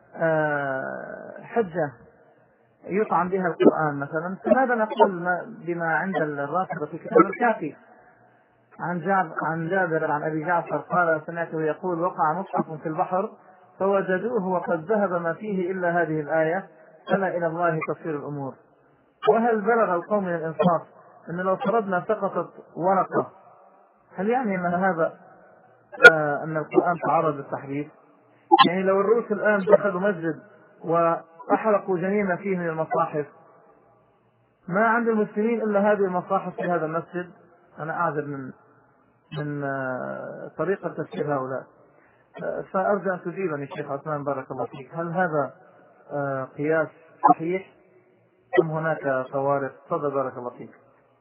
حجة يطعن بها القرآن مثلا، فماذا نقول بما عند الرافضة في كتاب الكافي؟ عن جابر عن جابر عن أبي جعفر قال سمعته يقول وقع مصحف في البحر فوجدوه وقد ذهب ما فيه إلا هذه الآية ألا إلى الله تصير الأمور. وهل بلغ القوم من الإنصاف أن لو فرضنا سقطت ورقة هل يعني أن هذا آه أن القرآن تعرض للتحريف؟ يعني لو الروس الآن دخلوا مسجد وأحرقوا جنينة فيه من المصاحف ما عند المسلمين إلا هذه المصاحف في هذا المسجد. أنا أعذر من من آه طريقة تفكير هؤلاء. آه فأرجو أن تجيبني الشيخ عثمان بارك الله فيك، هل هذا آه قياس صحيح أم هناك فوارق؟ تفضل بارك الله فيك.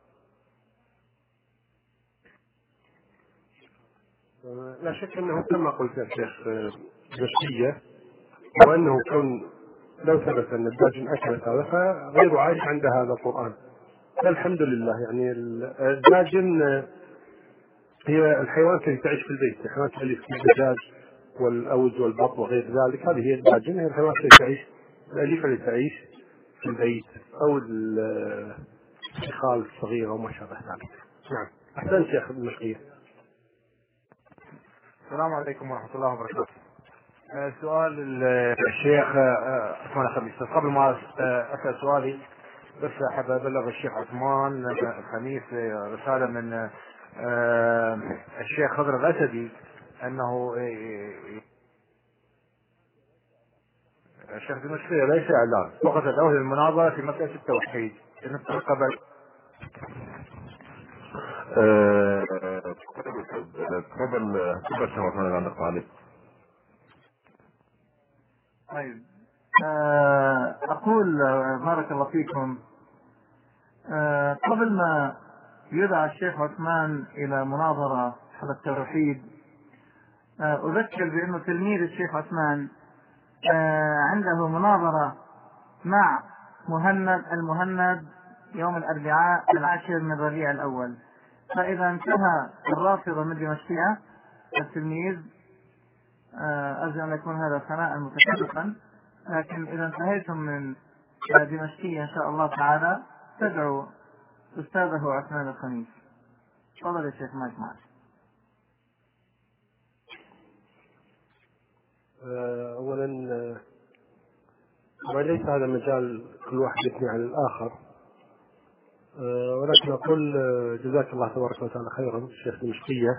لا شك أنه كما قلت يا شيخ جشية، وأنه كون لو ثبت أن الداجن أكلت هذا فغير عايش عند هذا القرآن. الحمد لله. يعني الداجن هي الحيوانات التي تعيش في البيت، الحيوانات اللي في الدجاج والأوز والبط وغير ذلك، هذه هي الداجن، هي الحيوانات التي تعيش الأليفة اللي تعيش في البيت أو الخال الصغيرة وما شابه ذلك. نعم أحسنت يا أخي المشقية. السلام عليكم ورحمة الله وبركاته. أه سؤال الشيخ عثمان الخميس. قبل ما أسأل سؤالي بس أحب أبلغ الشيخ عثمان الخميس رسالة من أه الشيخ خضر الأسدي أنه الشيخ دمشقية ليس إعلان، فقط الأول المناظرة في مسألة التوحيد قبل تفضل تفضل شيخ عثمان اللي عندك تعليق. طيب أقول بارك الله فيكم، قبل ما يدعى الشيخ عثمان إلى مناظرة حول التوحيد أذكر بأنه تلميذ الشيخ عثمان عنده مناظرة مع مهند المهند يوم الأربعاء العاشر من ربيع الأول. فإذا انتهى الرافضة من دمشقية التلميذ، أرجو أن يكون هذا ثناء متكلفا، لكن إذا انتهيتم من دمشقية إن شاء الله تعالى تدعو أستاذه عثمان الخميس. تفضل يا شيخ مايك معك. أولا وليس هذا مجال كل واحد يثني على الآخر، ولكن أقول جزاك الله تبارك وتعالى خيرا الشيخ دمشقية،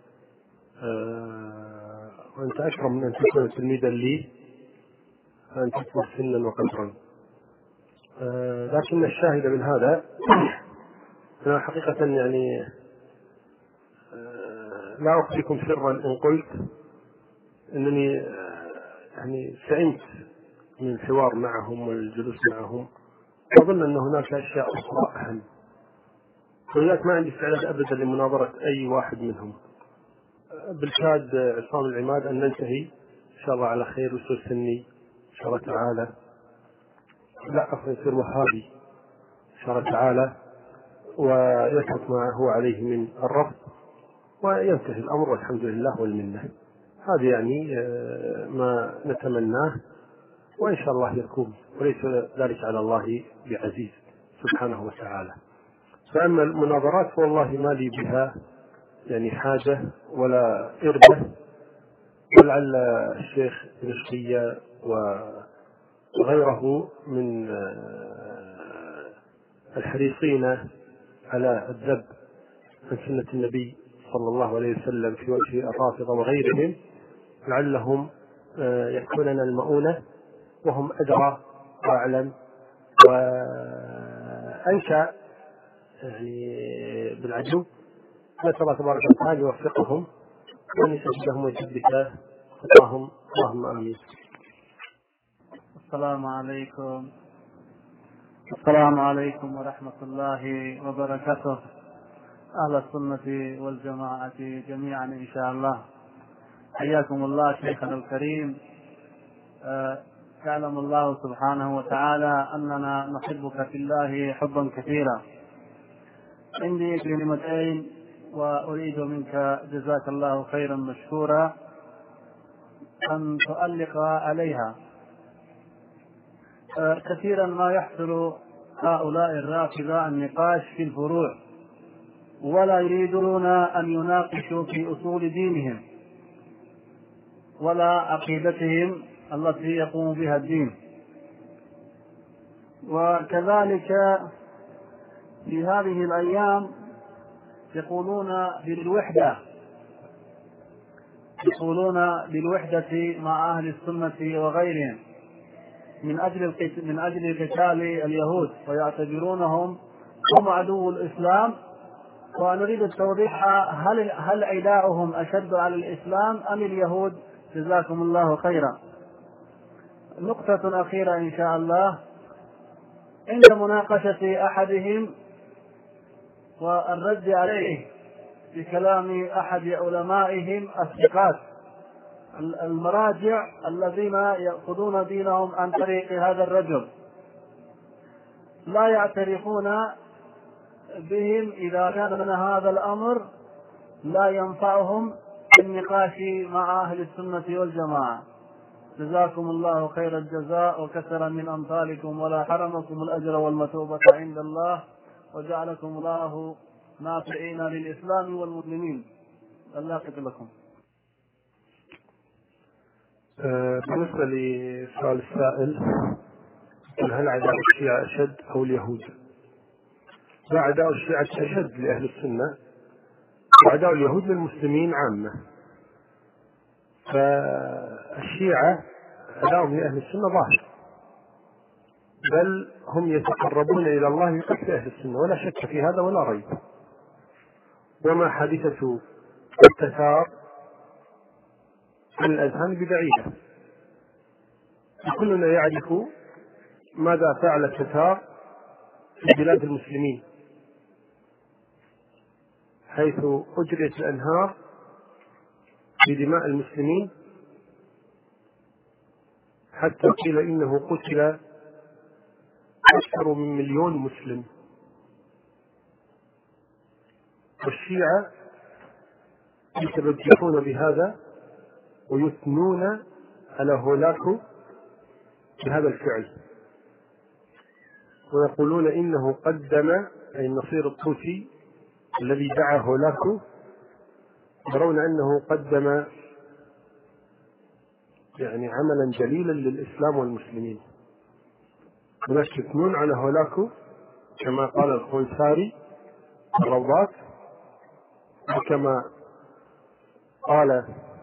وأنت أكرم من أن تكون تلميذا لي، أن تكبر سنا وقدرا. لكن الشاهد من هذا أنا حقيقة يعني لا أخفيكم سرا إن قلت أنني يعني سئمت من الحوار معهم والجلوس معهم، أظن أن هناك أشياء أخرى أهم، ولذلك ما عندي استعداد أبدا لمناظرة أي واحد منهم. بالكاد عصام العماد أن ننتهي إن شاء الله على خير ويصير سني إن شاء الله تعالى، لا عفوا يصير وهابي إن شاء الله تعالى، ويترك ما هو عليه من الرفض وينتهي الأمر والحمد لله والمنة. هذا يعني ما نتمناه وإن شاء الله يكون، وليس ذلك على الله بعزيز سبحانه وتعالى. فأما المناظرات والله ما لي بها يعني حاجة ولا إربة، ولعل الشيخ دمشقية وغيره من الحريصين على الذب عن سنة النبي صلى الله عليه وسلم في وجه الرافضة وغيرهم لعلهم يكونون المؤونة، وهم أدرى وأعلم وأنشأ يعني بالعدو. نسأل الله تبارك وتعالى يوفقهم وأن يسددهم ويثبت خطاهم، اللهم آمين. السلام عليكم. السلام عليكم ورحمة الله وبركاته. أهل السنة والجماعة جميعا إن شاء الله، حياكم الله شيخنا الكريم. يعلم الله سبحانه وتعالى أننا نحبك في الله حبا كثيرا. عندي كلمتين وأريد منك جزاك الله خيرا مشكورا أن تؤلق عليها. كثيرا ما يحصل هؤلاء الرافضة النقاش في الفروع، ولا يريدون أن يناقشوا في أصول دينهم ولا عقيدتهم التي يقوم بها الدين. وكذلك في هذه الأيام يقولون بالوحدة يقولون بالوحدة مع أهل السنة وغيرهم من أجل من أجل قتال اليهود، ويعتبرونهم هم عدو الإسلام. ونريد التوضيح، هل هل عداؤهم أشد على الإسلام أم اليهود؟ جزاكم الله خيرا. نقطة أخيرة إن شاء الله، عند مناقشة أحدهم والرد عليه بكلام أحد علمائهم الثقات المراجع الذين يأخذون دينهم عن طريق هذا الرجل، لا يعترفون بهم إذا كان هذا الأمر لا ينفعهم في النقاش مع أهل السنة والجماعة. جزاكم الله خير الجزاء وكثرا من أمثالكم، ولا حرمكم الأجر والمثوبة عند الله، وجعلكم الله نافعين للإسلام والمسلمين. الله يقبل لكم. بالنسبة لسؤال السائل، هل عداء الشيعة أشد أو اليهود؟ لا، عداء الشيعة أشد لأهل السنة، وعداء اليهود للمسلمين عامة. فالشيعة عداءهم لأهل السنة ظاهر، بل هم يتقربون إلى الله بقتل أهل السنة، ولا شك في هذا ولا ريب. وما حادثة التتار عن الأذهان ببعيدة، كلنا يعرف ماذا فعل التتار في بلاد المسلمين، حيث أجريت الأنهار بدماء المسلمين، حتى قيل إنه قتل أكثر من مليون مسلم. والشيعة يتبجحون بهذا ويثنون على هولاكو بهذا الفعل، ويقولون إنه قدم أي النصير الطوسي الذي دعا هولاكو، يرون أنه قدم يعني عملا جليلا للإسلام والمسلمين. هناك يثنون على هولاكو كما قال الخنساري الروضات، وكما قال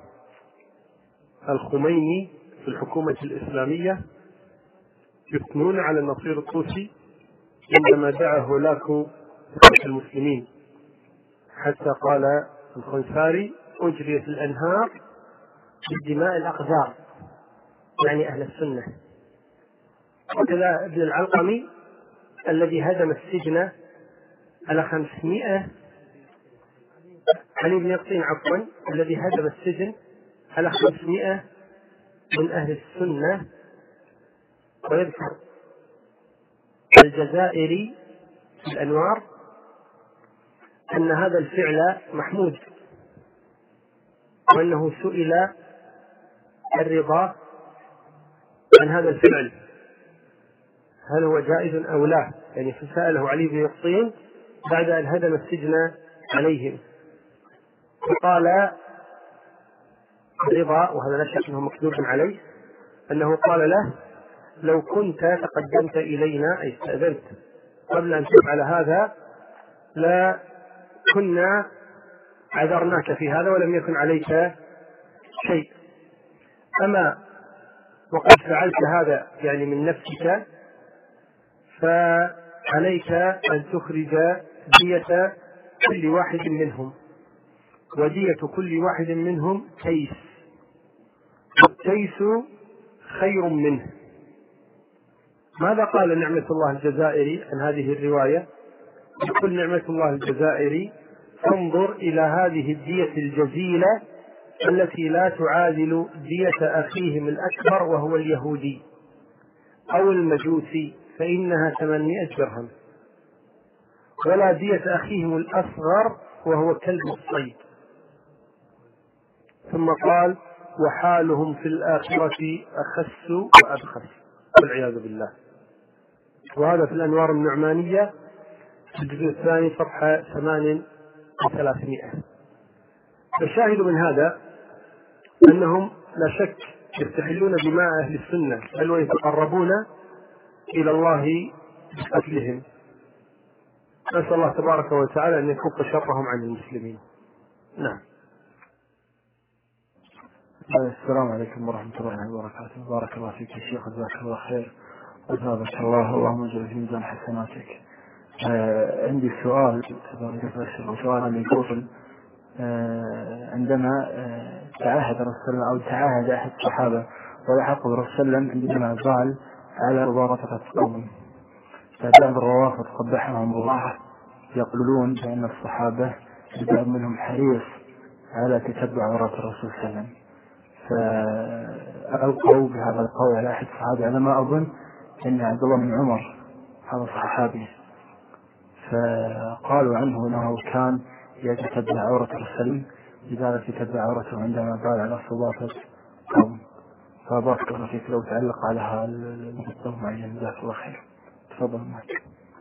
الخميني في الحكومة الإسلامية، يثنون على النصير الطوسي عندما دعا هولاكو المسلمين، حتى قال الخنساري أجريت الأنهار بدماء الأقدار، يعني أهل السنة. وكذا ابن العلقمي الذي هدم السجن على خمسمائة، علي بن يقطين عفوا، الذي هدم السجن على خمسمائة من أهل السنة. ويذكر الجزائري في الأنوار أن هذا الفعل محمود، وأنه سئل الرضا عن هذا الفعل هل هو جائز أو لا، يعني فسأله علي بن يقطين بعد أن هدم السجن عليهم، فقال الرضا، وهذا لا شك أنه مكذوب عليه، أنه قال له لو كنت تقدمت إلينا أي استأذنت قبل أن تفعل هذا لا كنا عذرناك في هذا ولم يكن عليك شيء، أما وقد فعلت هذا يعني من نفسك فعليك أن تخرج دية كل واحد منهم، ودية كل واحد منهم تيس، والتيس خير منه. ماذا قال نعمة الله الجزائري عن هذه الرواية؟ يقول نعمة الله الجزائري انظر إلى هذه الدية الجزيلة التي لا تعادل دية أخيهم الأكبر وهو اليهودي أو المجوسي، فإنها ثمانمائة درهم، ولا دية أخيهم الأصغر وهو كلب الصيد. ثم قال وحالهم في الآخرة أخس وأبخس والعياذ بالله. وهذا في الأنوار النعمانية في الجزء الثاني صفحة ثمان وثلاثمائة. الشاهد من هذا أنهم لا شك يستحلون دماء أهل السنة بل ويتقربون إلى الله بقتلهم. نسأل الله تبارك وتعالى أن يكف شرهم عن المسلمين. نعم. السلام عليكم ورحمة الله وبركاته. بارك الله فيك يا شيخ وجزاك الله خير وثابت الله، اللهم اجعل في ميزان حسناتك. آه عندي سؤال سؤال يقول آه عندما آه تعاهد الرسول أو تعاهد أحد الصحابة ولحق بالرسول عندما قال على مباركة القوم، فبعض الروافض قبحهم الله يقولون بأن الصحابة بعض منهم حريص على تتبع عورات الرسول صلى الله عليه وسلم، فألقوا بهذا القول على أحد الصحابة. على ما أظن أن عبد الله بن عمر هذا صحابي، فقالوا عنه أنه كان يتتبع عورة الرسول، لذلك يتبع عورته عندما قال على صباطة قوم. فبارك الله فيك لو تعلق على هذا النقطة معين جزاك الله خير. تفضل معك.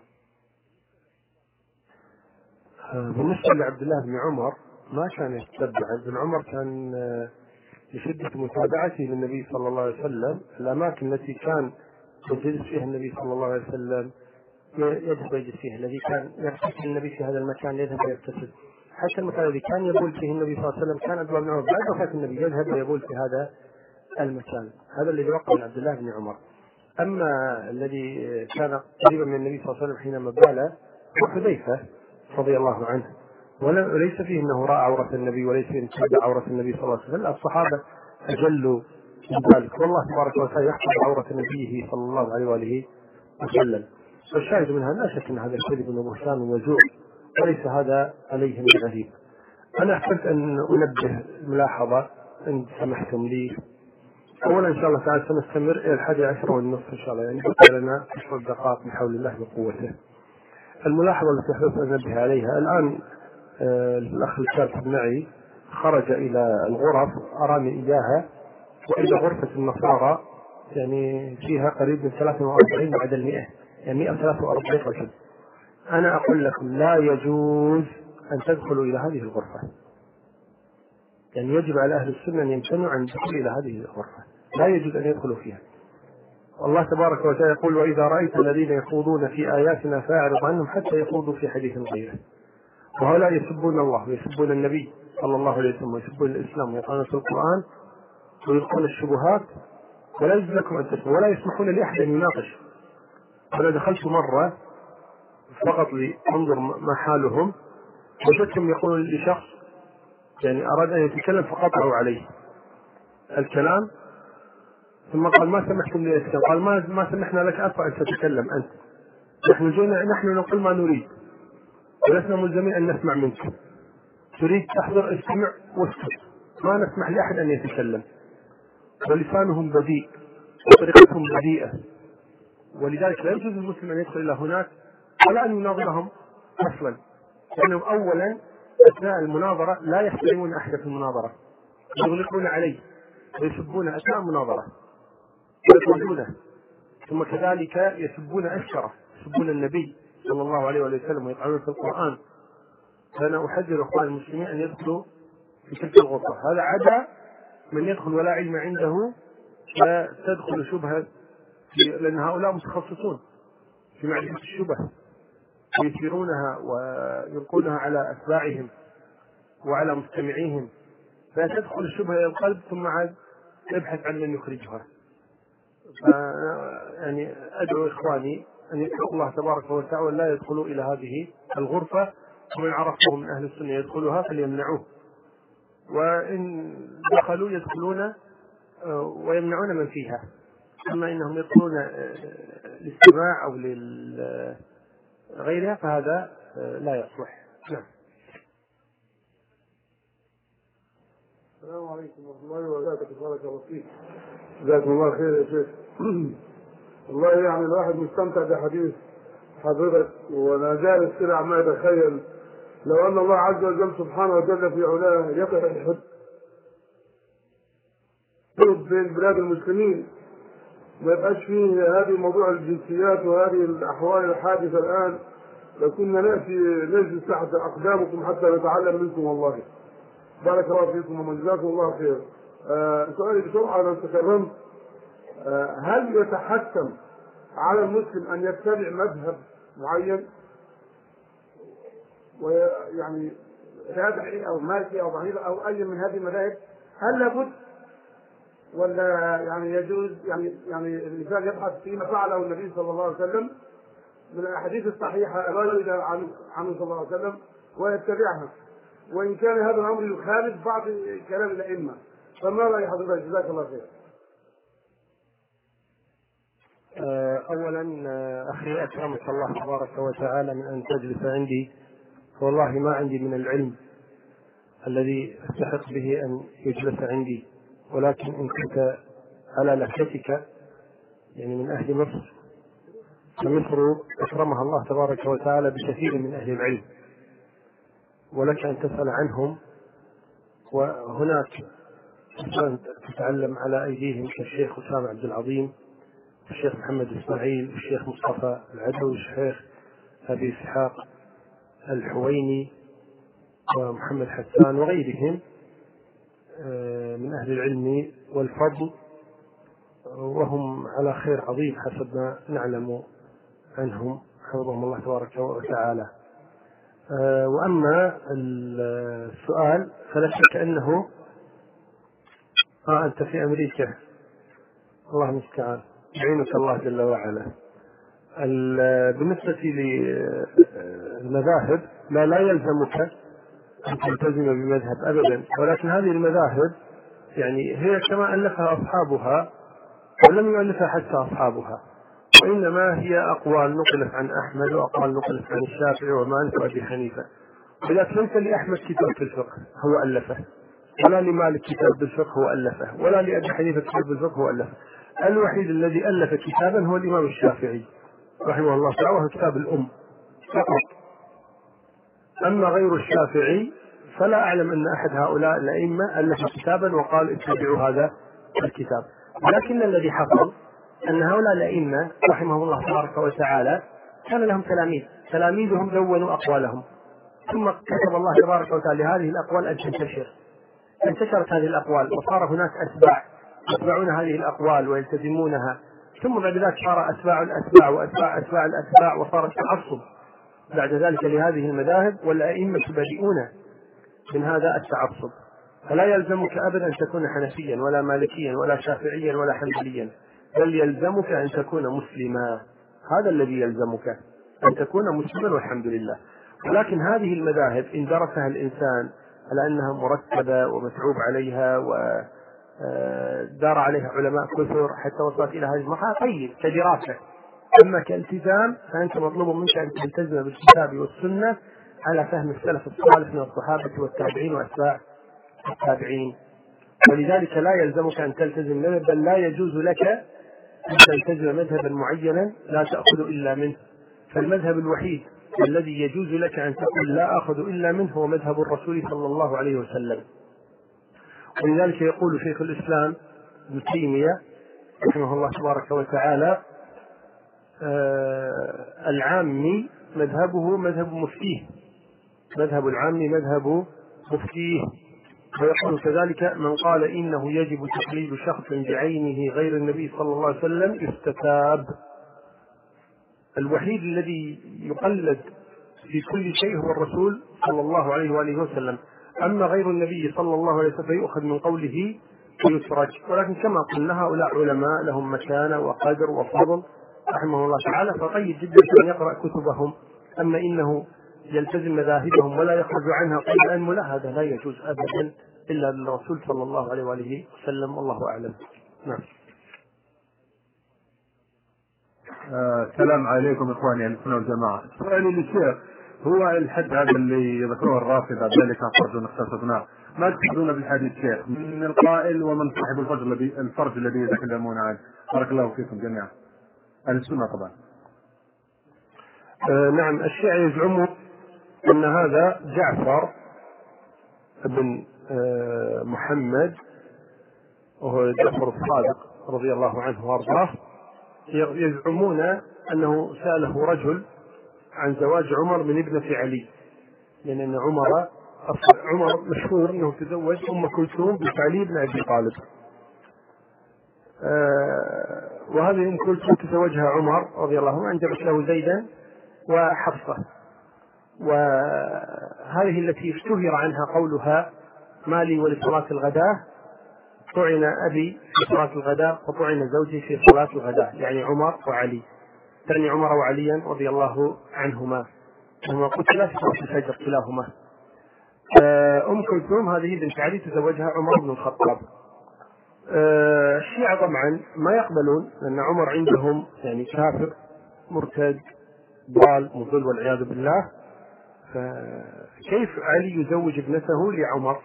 بالنسبة لعبد الله بن عمر ما كان يتبع. ابن عمر كان لشدة متابعته للنبي صلى الله عليه وسلم الأماكن التي كان يجلس فيها النبي صلى الله عليه وسلم يذهب يجلس فيها، الذي كان يغتسل النبي في هذا المكان يذهب يغتسل، حتى المكان الذي كان يبول فيه النبي صلى الله عليه وسلم كان عبد الله بن عمر بعد وفاة النبي يذهب ويبول في هذا المكان. هذا الذي وقع من عبد الله بن عمر. أما الذي كان قريبا من النبي صلى الله عليه وسلم حينما بال هو حذيفة رضي الله عنه، وليس فيه أنه رأى عورة النبي وليس فيه أنه تبع عورة النبي صلى الله عليه وسلم. الصحابة أجلوا من ذلك، والله تبارك وتعالى يحفظ عورة نبيه صلى الله عليه وآله وسلم. فالشاهد منها لا شك أن هذا الكذب وبهتان وزور وليس هذا عليه من غريب. أنا أحببت أن أنبه ملاحظة إن سمحتم لي. أولا إن شاء الله تعالى سنستمر إلى الحادي عشر والنصف إن شاء الله، يعني بقي لنا عشر دقائق بحول الله وقوته. الملاحظة التي أحببت أن أنبه عليها الآن آه الأخ الكاتب معي خرج إلى الغرف أراني إياها، وإلى غرفة النصارى يعني فيها قريب من ثلاثة وأربعين بعد المئة، يعني مئة وثلاثة وأربعين رجل. أنا أقول لكم لا يجوز أن تدخلوا إلى هذه الغرفة، يعني يجب على أهل السنة أن يمتنعوا عن الدخول إلى هذه الغرفة، لا يجوز أن يدخلوا فيها. الله تبارك وتعالى يقول وإذا رأيت الذين يخوضون في آياتنا فأعرض عنهم حتى يخوضوا في حديث غيره. وهؤلاء يسبون الله ويسبون النبي صلى الله عليه وسلم ويسبون الإسلام ويقرؤون في القرآن ويلقون الشبهات، ولا يجوز لكم أن تسمعوا ولا يسمحون لأحد أن يناقش. أنا دخلت مرة فقط لأنظر ما حالهم، وجدتهم يقولون لشخص يعني أراد أن يتكلم فقطعوا عليه الكلام، ثم قال ما سمحتم لي أتكلم، قال ما ما سمحنا لك أصلا أن تتكلم أنت، نحن جينا نحن نقول ما نريد ولسنا ملزمين أن نسمع منك، تريد تحضر استمع واسكت، ما نسمح لأحد أن يتكلم. ولسانهم بذيء وطريقتهم بذيئة، ولذلك لا يجوز للمسلم أن يدخل إلى هناك ولا أن يناظرهم أصلا، لأنهم أولا أثناء المناظرة لا يحترمون أحد في المناظرة، يغلقون عليه ويسبون أثناء المناظرة ويطردونه، ثم كذلك يسبون أشكره، يسبون النبي صلى الله عليه وسلم ويطعنون في القرآن. فأنا أحذر إخوان المسلمين أن يدخلوا في تلك الغرفة. هذا عدا من يدخل ولا علم عنده فتدخل شبهة، لأن هؤلاء متخصصون في معرفة الشبه ويثيرونها ويلقونها على أتباعهم وعلى مستمعيهم، فتدخل الشبهة إلى القلب ثم عاد يبحث عن من يخرجها. يعني أدعو إخواني أن يتقوا الله تبارك وتعالى ولا يدخلوا إلى هذه الغرفة، ومن عرفهم من أهل السنة يدخلها فليمنعوه، وإن دخلوا يدخلون ويمنعون من فيها. أما إنهم يدخلون للاستماع أو لغيرها فهذا لا يصلح. نعم. السلام عليكم ورحمة الله وبركاته. بارك الله فيك. جزاكم الله خير يا شيخ. والله يعني الواحد مستمتع بحديث حضرتك، وانا جالس كده عمال اتخيل لو ان الله عز وجل سبحانه وتعالى في علاه يقع الحدود بين بلاد المسلمين، ما يبقاش فيه هذه موضوع الجنسيات وهذه الاحوال الحادثه الان لكنا نأتي نجلس تحت أقدامكم حتى نتعلم منكم والله. بارك الله فيكم وجزاكم الله خير. آه سؤالي بسرعة أنا تكرمت. آه هل يتحتم على المسلم أن يتبع مذهب معين؟ ويعني شافعي أو مالكي أو ظهير أو أي من هذه المذاهب، هل لابد ولا يعني يجوز يعني يعني الإنسان يبحث فيما فعله النبي صلى الله عليه وسلم من الأحاديث الصحيحة الواردة عنه صلى الله عليه وسلم ويتبعها، وإن كان هذا الأمر يخالف بعض كلام الأئمة؟ فما رأي حضرتك؟ جزاك الله خير. أولا أخي أكرمك الله تبارك وتعالى من أن تجلس عندي، والله ما عندي من العلم الذي أستحق به أن يجلس عندي، ولكن إن كنت على لهجتك يعني من أهل مصر، فمصر أكرمها الله تبارك وتعالى بكثير من أهل العلم، ولك أن تسأل عنهم، وهناك تتعلم على أيديهم كالشيخ أسامة عبد العظيم، الشيخ محمد إسماعيل، الشيخ مصطفى العدوي، الشيخ أبي إسحاق الحويني، ومحمد حسان وغيرهم من أهل العلم والفضل، وهم على خير عظيم حسب ما نعلم عنهم حفظهم الله تبارك وتعالى. وأما السؤال فلا شك أنه آه أنت في أمريكا، الله المستعان، يعينك الله جل وعلا. بالنسبة للمذاهب لا لا يلزمك أن تلتزم بمذهب أبدا، ولكن هذه المذاهب يعني هي كما ألفها أصحابها ولم يؤلفها حتى أصحابها، وإنما هي أقوال نقلت عن أحمد وأقوال نقلت عن الشافعي ومالك وأبي حنيفة. ولذلك ليس لأحمد كتاب في الفقه هو ألفه، ولا لمالك كتاب بالفقه هو ألفه، ولا لأبي حنيفة كتاب بالفقه هو ألفه. الوحيد الذي ألف كتابا هو الإمام الشافعي رحمه الله تعالى، وهو كتاب الأم فقط. أما غير الشافعي فلا أعلم أن أحد هؤلاء الأئمة ألف كتابا وقال اتبعوا هذا الكتاب. ولكن الذي حصل أن هؤلاء الأئمة رحمهم الله تبارك وتعالى كان لهم تلاميذ، تلاميذهم دونوا أقوالهم، ثم كتب الله تبارك وتعالى هذه الأقوال أن تنتشر، انتشرت هذه الأقوال وصار هناك أتباع يتبعون هذه الأقوال ويلتزمونها، ثم بعد ذلك صار أتباع الأتباع وأتباع أتباع الأتباع، وصار التعصب بعد ذلك لهذه المذاهب، والأئمة بريئون من هذا التعصب. فلا يلزمك أبدا أن تكون حنفيا ولا مالكيا ولا شافعيا ولا حنبليا، بل يلزمك أن تكون مسلما، هذا الذي يلزمك، أن تكون مسلما والحمد لله. ولكن هذه المذاهب إن درسها الإنسان على أنها مرتبة ومتعوب عليها ودار عليها علماء كثر حتى وصلت إلى هذه المرحلة، طيب كدراسة. أما كالتزام فأنت مطلوب منك أن تلتزم بالكتاب والسنة على فهم السلف الصالح من الصحابة والتابعين وأتباع التابعين. ولذلك لا يلزمك أن تلتزم مذهب، بل لا يجوز لك أن تلتزم مذهبا معينا لا تأخذ إلا منه. فالمذهب الوحيد الذي يجوز لك أن تقول لا أخذ إلا منه هو مذهب الرسول صلى الله عليه وسلم. ولذلك يقول شيخ الإسلام ابن تيمية رحمه الله تبارك وتعالى آه العامي مذهبه مذهب مفتيه، مذهب العامي مذهب مفتيه. ويقول كذلك من قال إنه يجب تقليد شخص بعينه غير النبي صلى الله عليه وسلم يستتاب. الوحيد الذي يقلد في كل شيء هو الرسول صلى الله عليه وآله وسلم، أما غير النبي صلى الله عليه وسلم يؤخذ من قوله ويترك. ولكن كما قلنا هؤلاء علماء لهم مكانة وقدر وفضل رحمه الله تعالى، فطيب جدا أن يقرأ كتبهم. أما إنه يلتزم مذاهبهم ولا يخرج عنها قيد أنملة، هذا لا يجوز أبدا إلا للرسول صلى الله عليه وآله وسلم، والله أعلم. نعم. السلام آه عليكم إخواني السنة والجماعة. سؤالي للشيخ، هو الحد هذا اللي يذكره الرافضة ذلك أخرج ونختصصناه، ما تقولون بالحديث شيخ من القائل ومن صاحب الفرج الذي الفرج الذي يتكلمون عنه؟ بارك الله فيكم جميعا. أهل السنة طبعا. آه نعم، الشيعة يزعمون أن هذا جعفر بن آه محمد وهو جعفر الصادق رضي الله عنه وارضاه، يزعمون أنه سأله رجل عن زواج عمر من ابنة علي، لأن عمر عمر مشهور أنه تزوج أم كلثوم بنت علي بن أبي طالب. آه وهذه أم كلثوم تزوجها عمر رضي الله عنه، أنجبت له زيدا وحفصة، وهذه التي اشتهر عنها قولها ما لي ولصلاة الغداء طعن أبي في صلاة الغداء وطعن زوجي في صلاة الغداء، يعني عمر وعلي، تعني عمر وعليا رضي الله عنهما، هما قتلا في صلاة الفجر كلاهما. أم كلثوم هذه بنت علي تزوجها عمر بن الخطاب. الشيعة طبعا ما يقبلون، لأن عمر عندهم يعني كافر مرتد ضال مضل والعياذ بالله، فكيف علي يزوج ابنته لعمر؟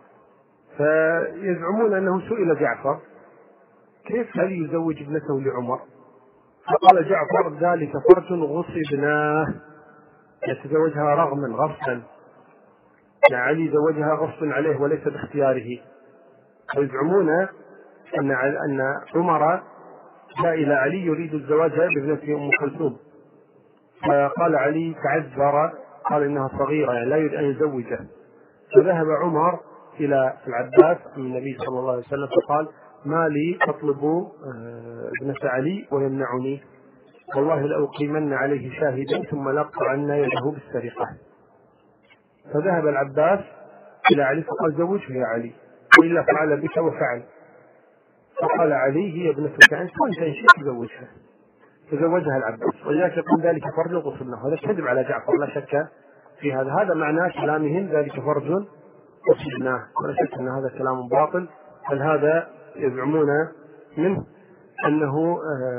فيزعمون أنه سئل جعفر كيف علي يزوج ابنته لعمر؟ فقال جعفر ذلك فرج غصبناه، يتزوجها رغما غصبا، يعني علي زوجها غصبا عليه وليس باختياره. ويزعمون أن أن عمر جاء إلى علي يريد الزواج بابنته أم كلثوم، فقال علي تعذر، قال إنها صغيرة يعني لا يريد أن يزوجه، فذهب عمر إلى العباس من النبي صلى الله عليه وسلم فقال ما لي أطلب ابنة علي ويمنعني، والله لأقيمن عليه شاهدا ثم لأقطعن يده بالسرقة. فذهب العباس إلى علي فقال زوجه يا علي وإلا فعل بك وفعل، فقال علي هي ابنتك أنت وأنت إن شئت تزوجها، فزوجها العباس، ولذلك يقول ذلك فرج غصبناه. هذا كذب على جعفر لا شك في هذا، هذا معناه كلامهم ذلك فرج غصبناه، ولا شك أن هذا كلام باطل، بل هذا يزعمون منه أنه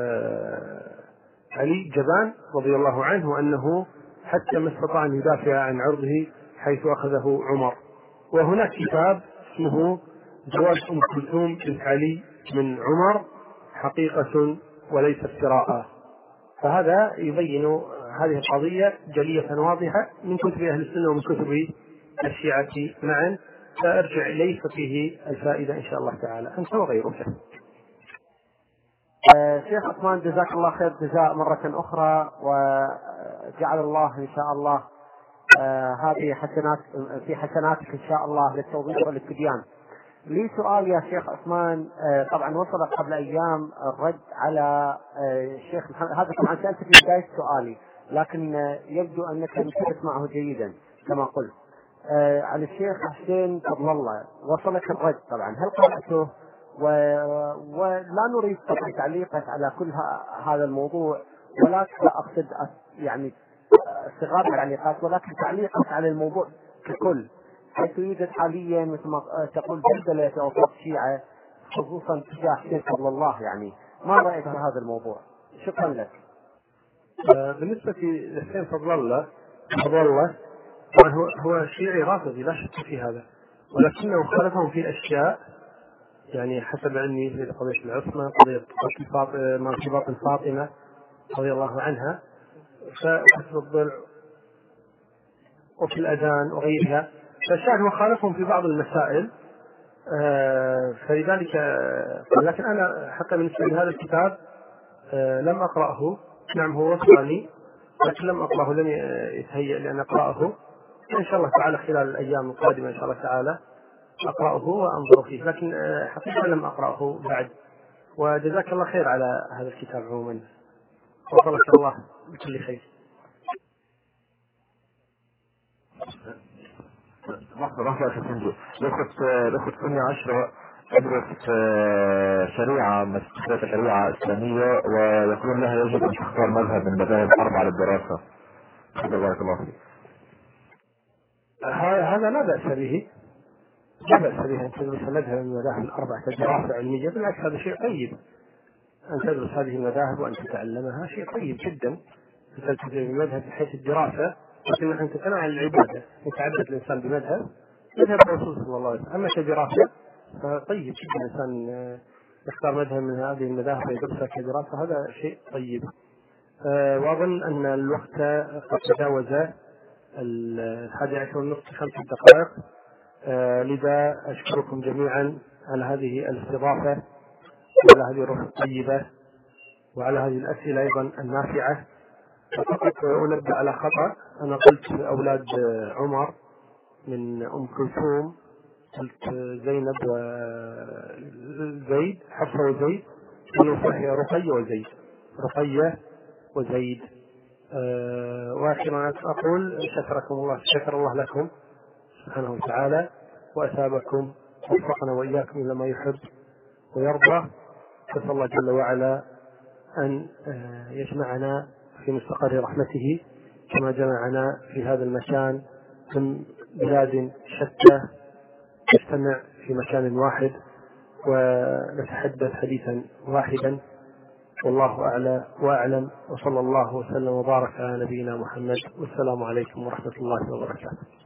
علي جبان رضي الله عنه، وأنه حتى ما استطاع أن يدافع عن عرضه حيث أخذه عمر. وهناك كتاب اسمه زواج أم كلثوم بنت علي من عمر حقيقة وليس افتراء، فهذا يبين هذه القضية جلية واضحة من كتب أهل السنة ومن كتب الشيعة معا، فأرجع إليه ففيه الفائدة إن شاء الله تعالى أنت وغيرك. آه شيخ عثمان جزاك الله خير جزاء مرة أخرى، وجعل الله إن شاء الله آه هذه حسنات في حسناتك إن شاء الله للتوضيح والتبيان. لي سؤال يا شيخ عثمان، آه طبعا وصل قبل أيام الرد على آه الشيخ محمد، هذا طبعا سألت في بداية سؤالي لكن آه يبدو أنك لم تسمعه جيدا كما قلت، آه على الشيخ حسين فضل الله وصلك الرد طبعا، هل قرأته؟ و... ولا نريد طبعا تعليقك على كل هذا الموضوع، ولكن أقصد يعني استغراب التعليقات، ولكن تعليقك على الموضوع ككل، حيث يوجد حاليا مثل ما تقول دلدلة في أوساط الشيعة خصوصا تجاه حسين فضل الله، يعني ما رأيك في هذا الموضوع؟ شكرا لك. بالنسبة لحسين فضل الله فضل الله هو هو شيعي رافضي لا شك في هذا، ولكنه خالفهم في أشياء يعني حسب علمي في قضية العصمة، قضية قتل باطن فاطمة رضي الله عنها، فكسر الضلع وفي الأذان وغيرها، فالشاهد هو خالفهم في بعض المسائل. آه فلذلك لكن أنا حتى بالنسبة لهذا الكتاب آه لم أقرأه، نعم هو وصلني لكن لم أقرأه، لم يتهيأ لأن أقرأه، إن شاء الله تعالى خلال الأيام القادمة إن شاء الله تعالى أقرأه وأنظر فيه، لكن حقيقة لم أقرأه بعد. وجزاك الله خير على هذا الكتاب عموما، وصلك الله بكل خير. لحظة لحظة يا سندي، لخت لخت ثانية عشرة أدرس شريعة مسألة شريعة إسلامية ويقولون لها يجب أن تختار مذهب من المذاهب الأربعة للدراسة. بارك الله فيك. هذا لا بأس به، لا بأس به أن تدرس مذهب من المذاهب الأربعة كدراسة علمية، بالعكس هذا شيء طيب، أن تدرس هذه المذاهب وأن تتعلمها شيء طيب جدا، أن تلتزم بمذهب بحيث الدراسة، لكن نحن نتكلم عن العبادة، يتعبد الإنسان بمذهب مذهب الرسول صلى الله عليه وسلم. أما كدراسة فطيب جدا الإنسان يختار مذهب من هذه المذاهب ويدرسها كدراسة، هذا شيء طيب. أه وأظن أن الوقت قد تجاوز الحادي عشر والنصف خمس دقائق، أه لذا أشكركم جميعا على هذه الاستضافة وعلى هذه الروح الطيبة وعلى هذه الأسئلة أيضا النافعة، فقط أنبه على خطأ، أنا قلت أولاد عمر من أم كلثوم، قلت زينب وزيد، حفصة وزيد، هي رقية وزيد، رقية وزيد. أه وآخرا أقول شكركم الله، شكر الله لكم سبحانه وتعالى وأثابكم، وفقنا وإياكم إلى ما يحب ويرضى. نسأل الله جل وعلا أن يجمعنا في مستقر رحمته كما جمعنا في هذا المكان من بلاد شتى، نجتمع في مكان واحد ونتحدث حديثا واحدا، والله أعلى وأعلم، وصلى الله وسلم وبارك على نبينا محمد، والسلام عليكم ورحمة الله وبركاته.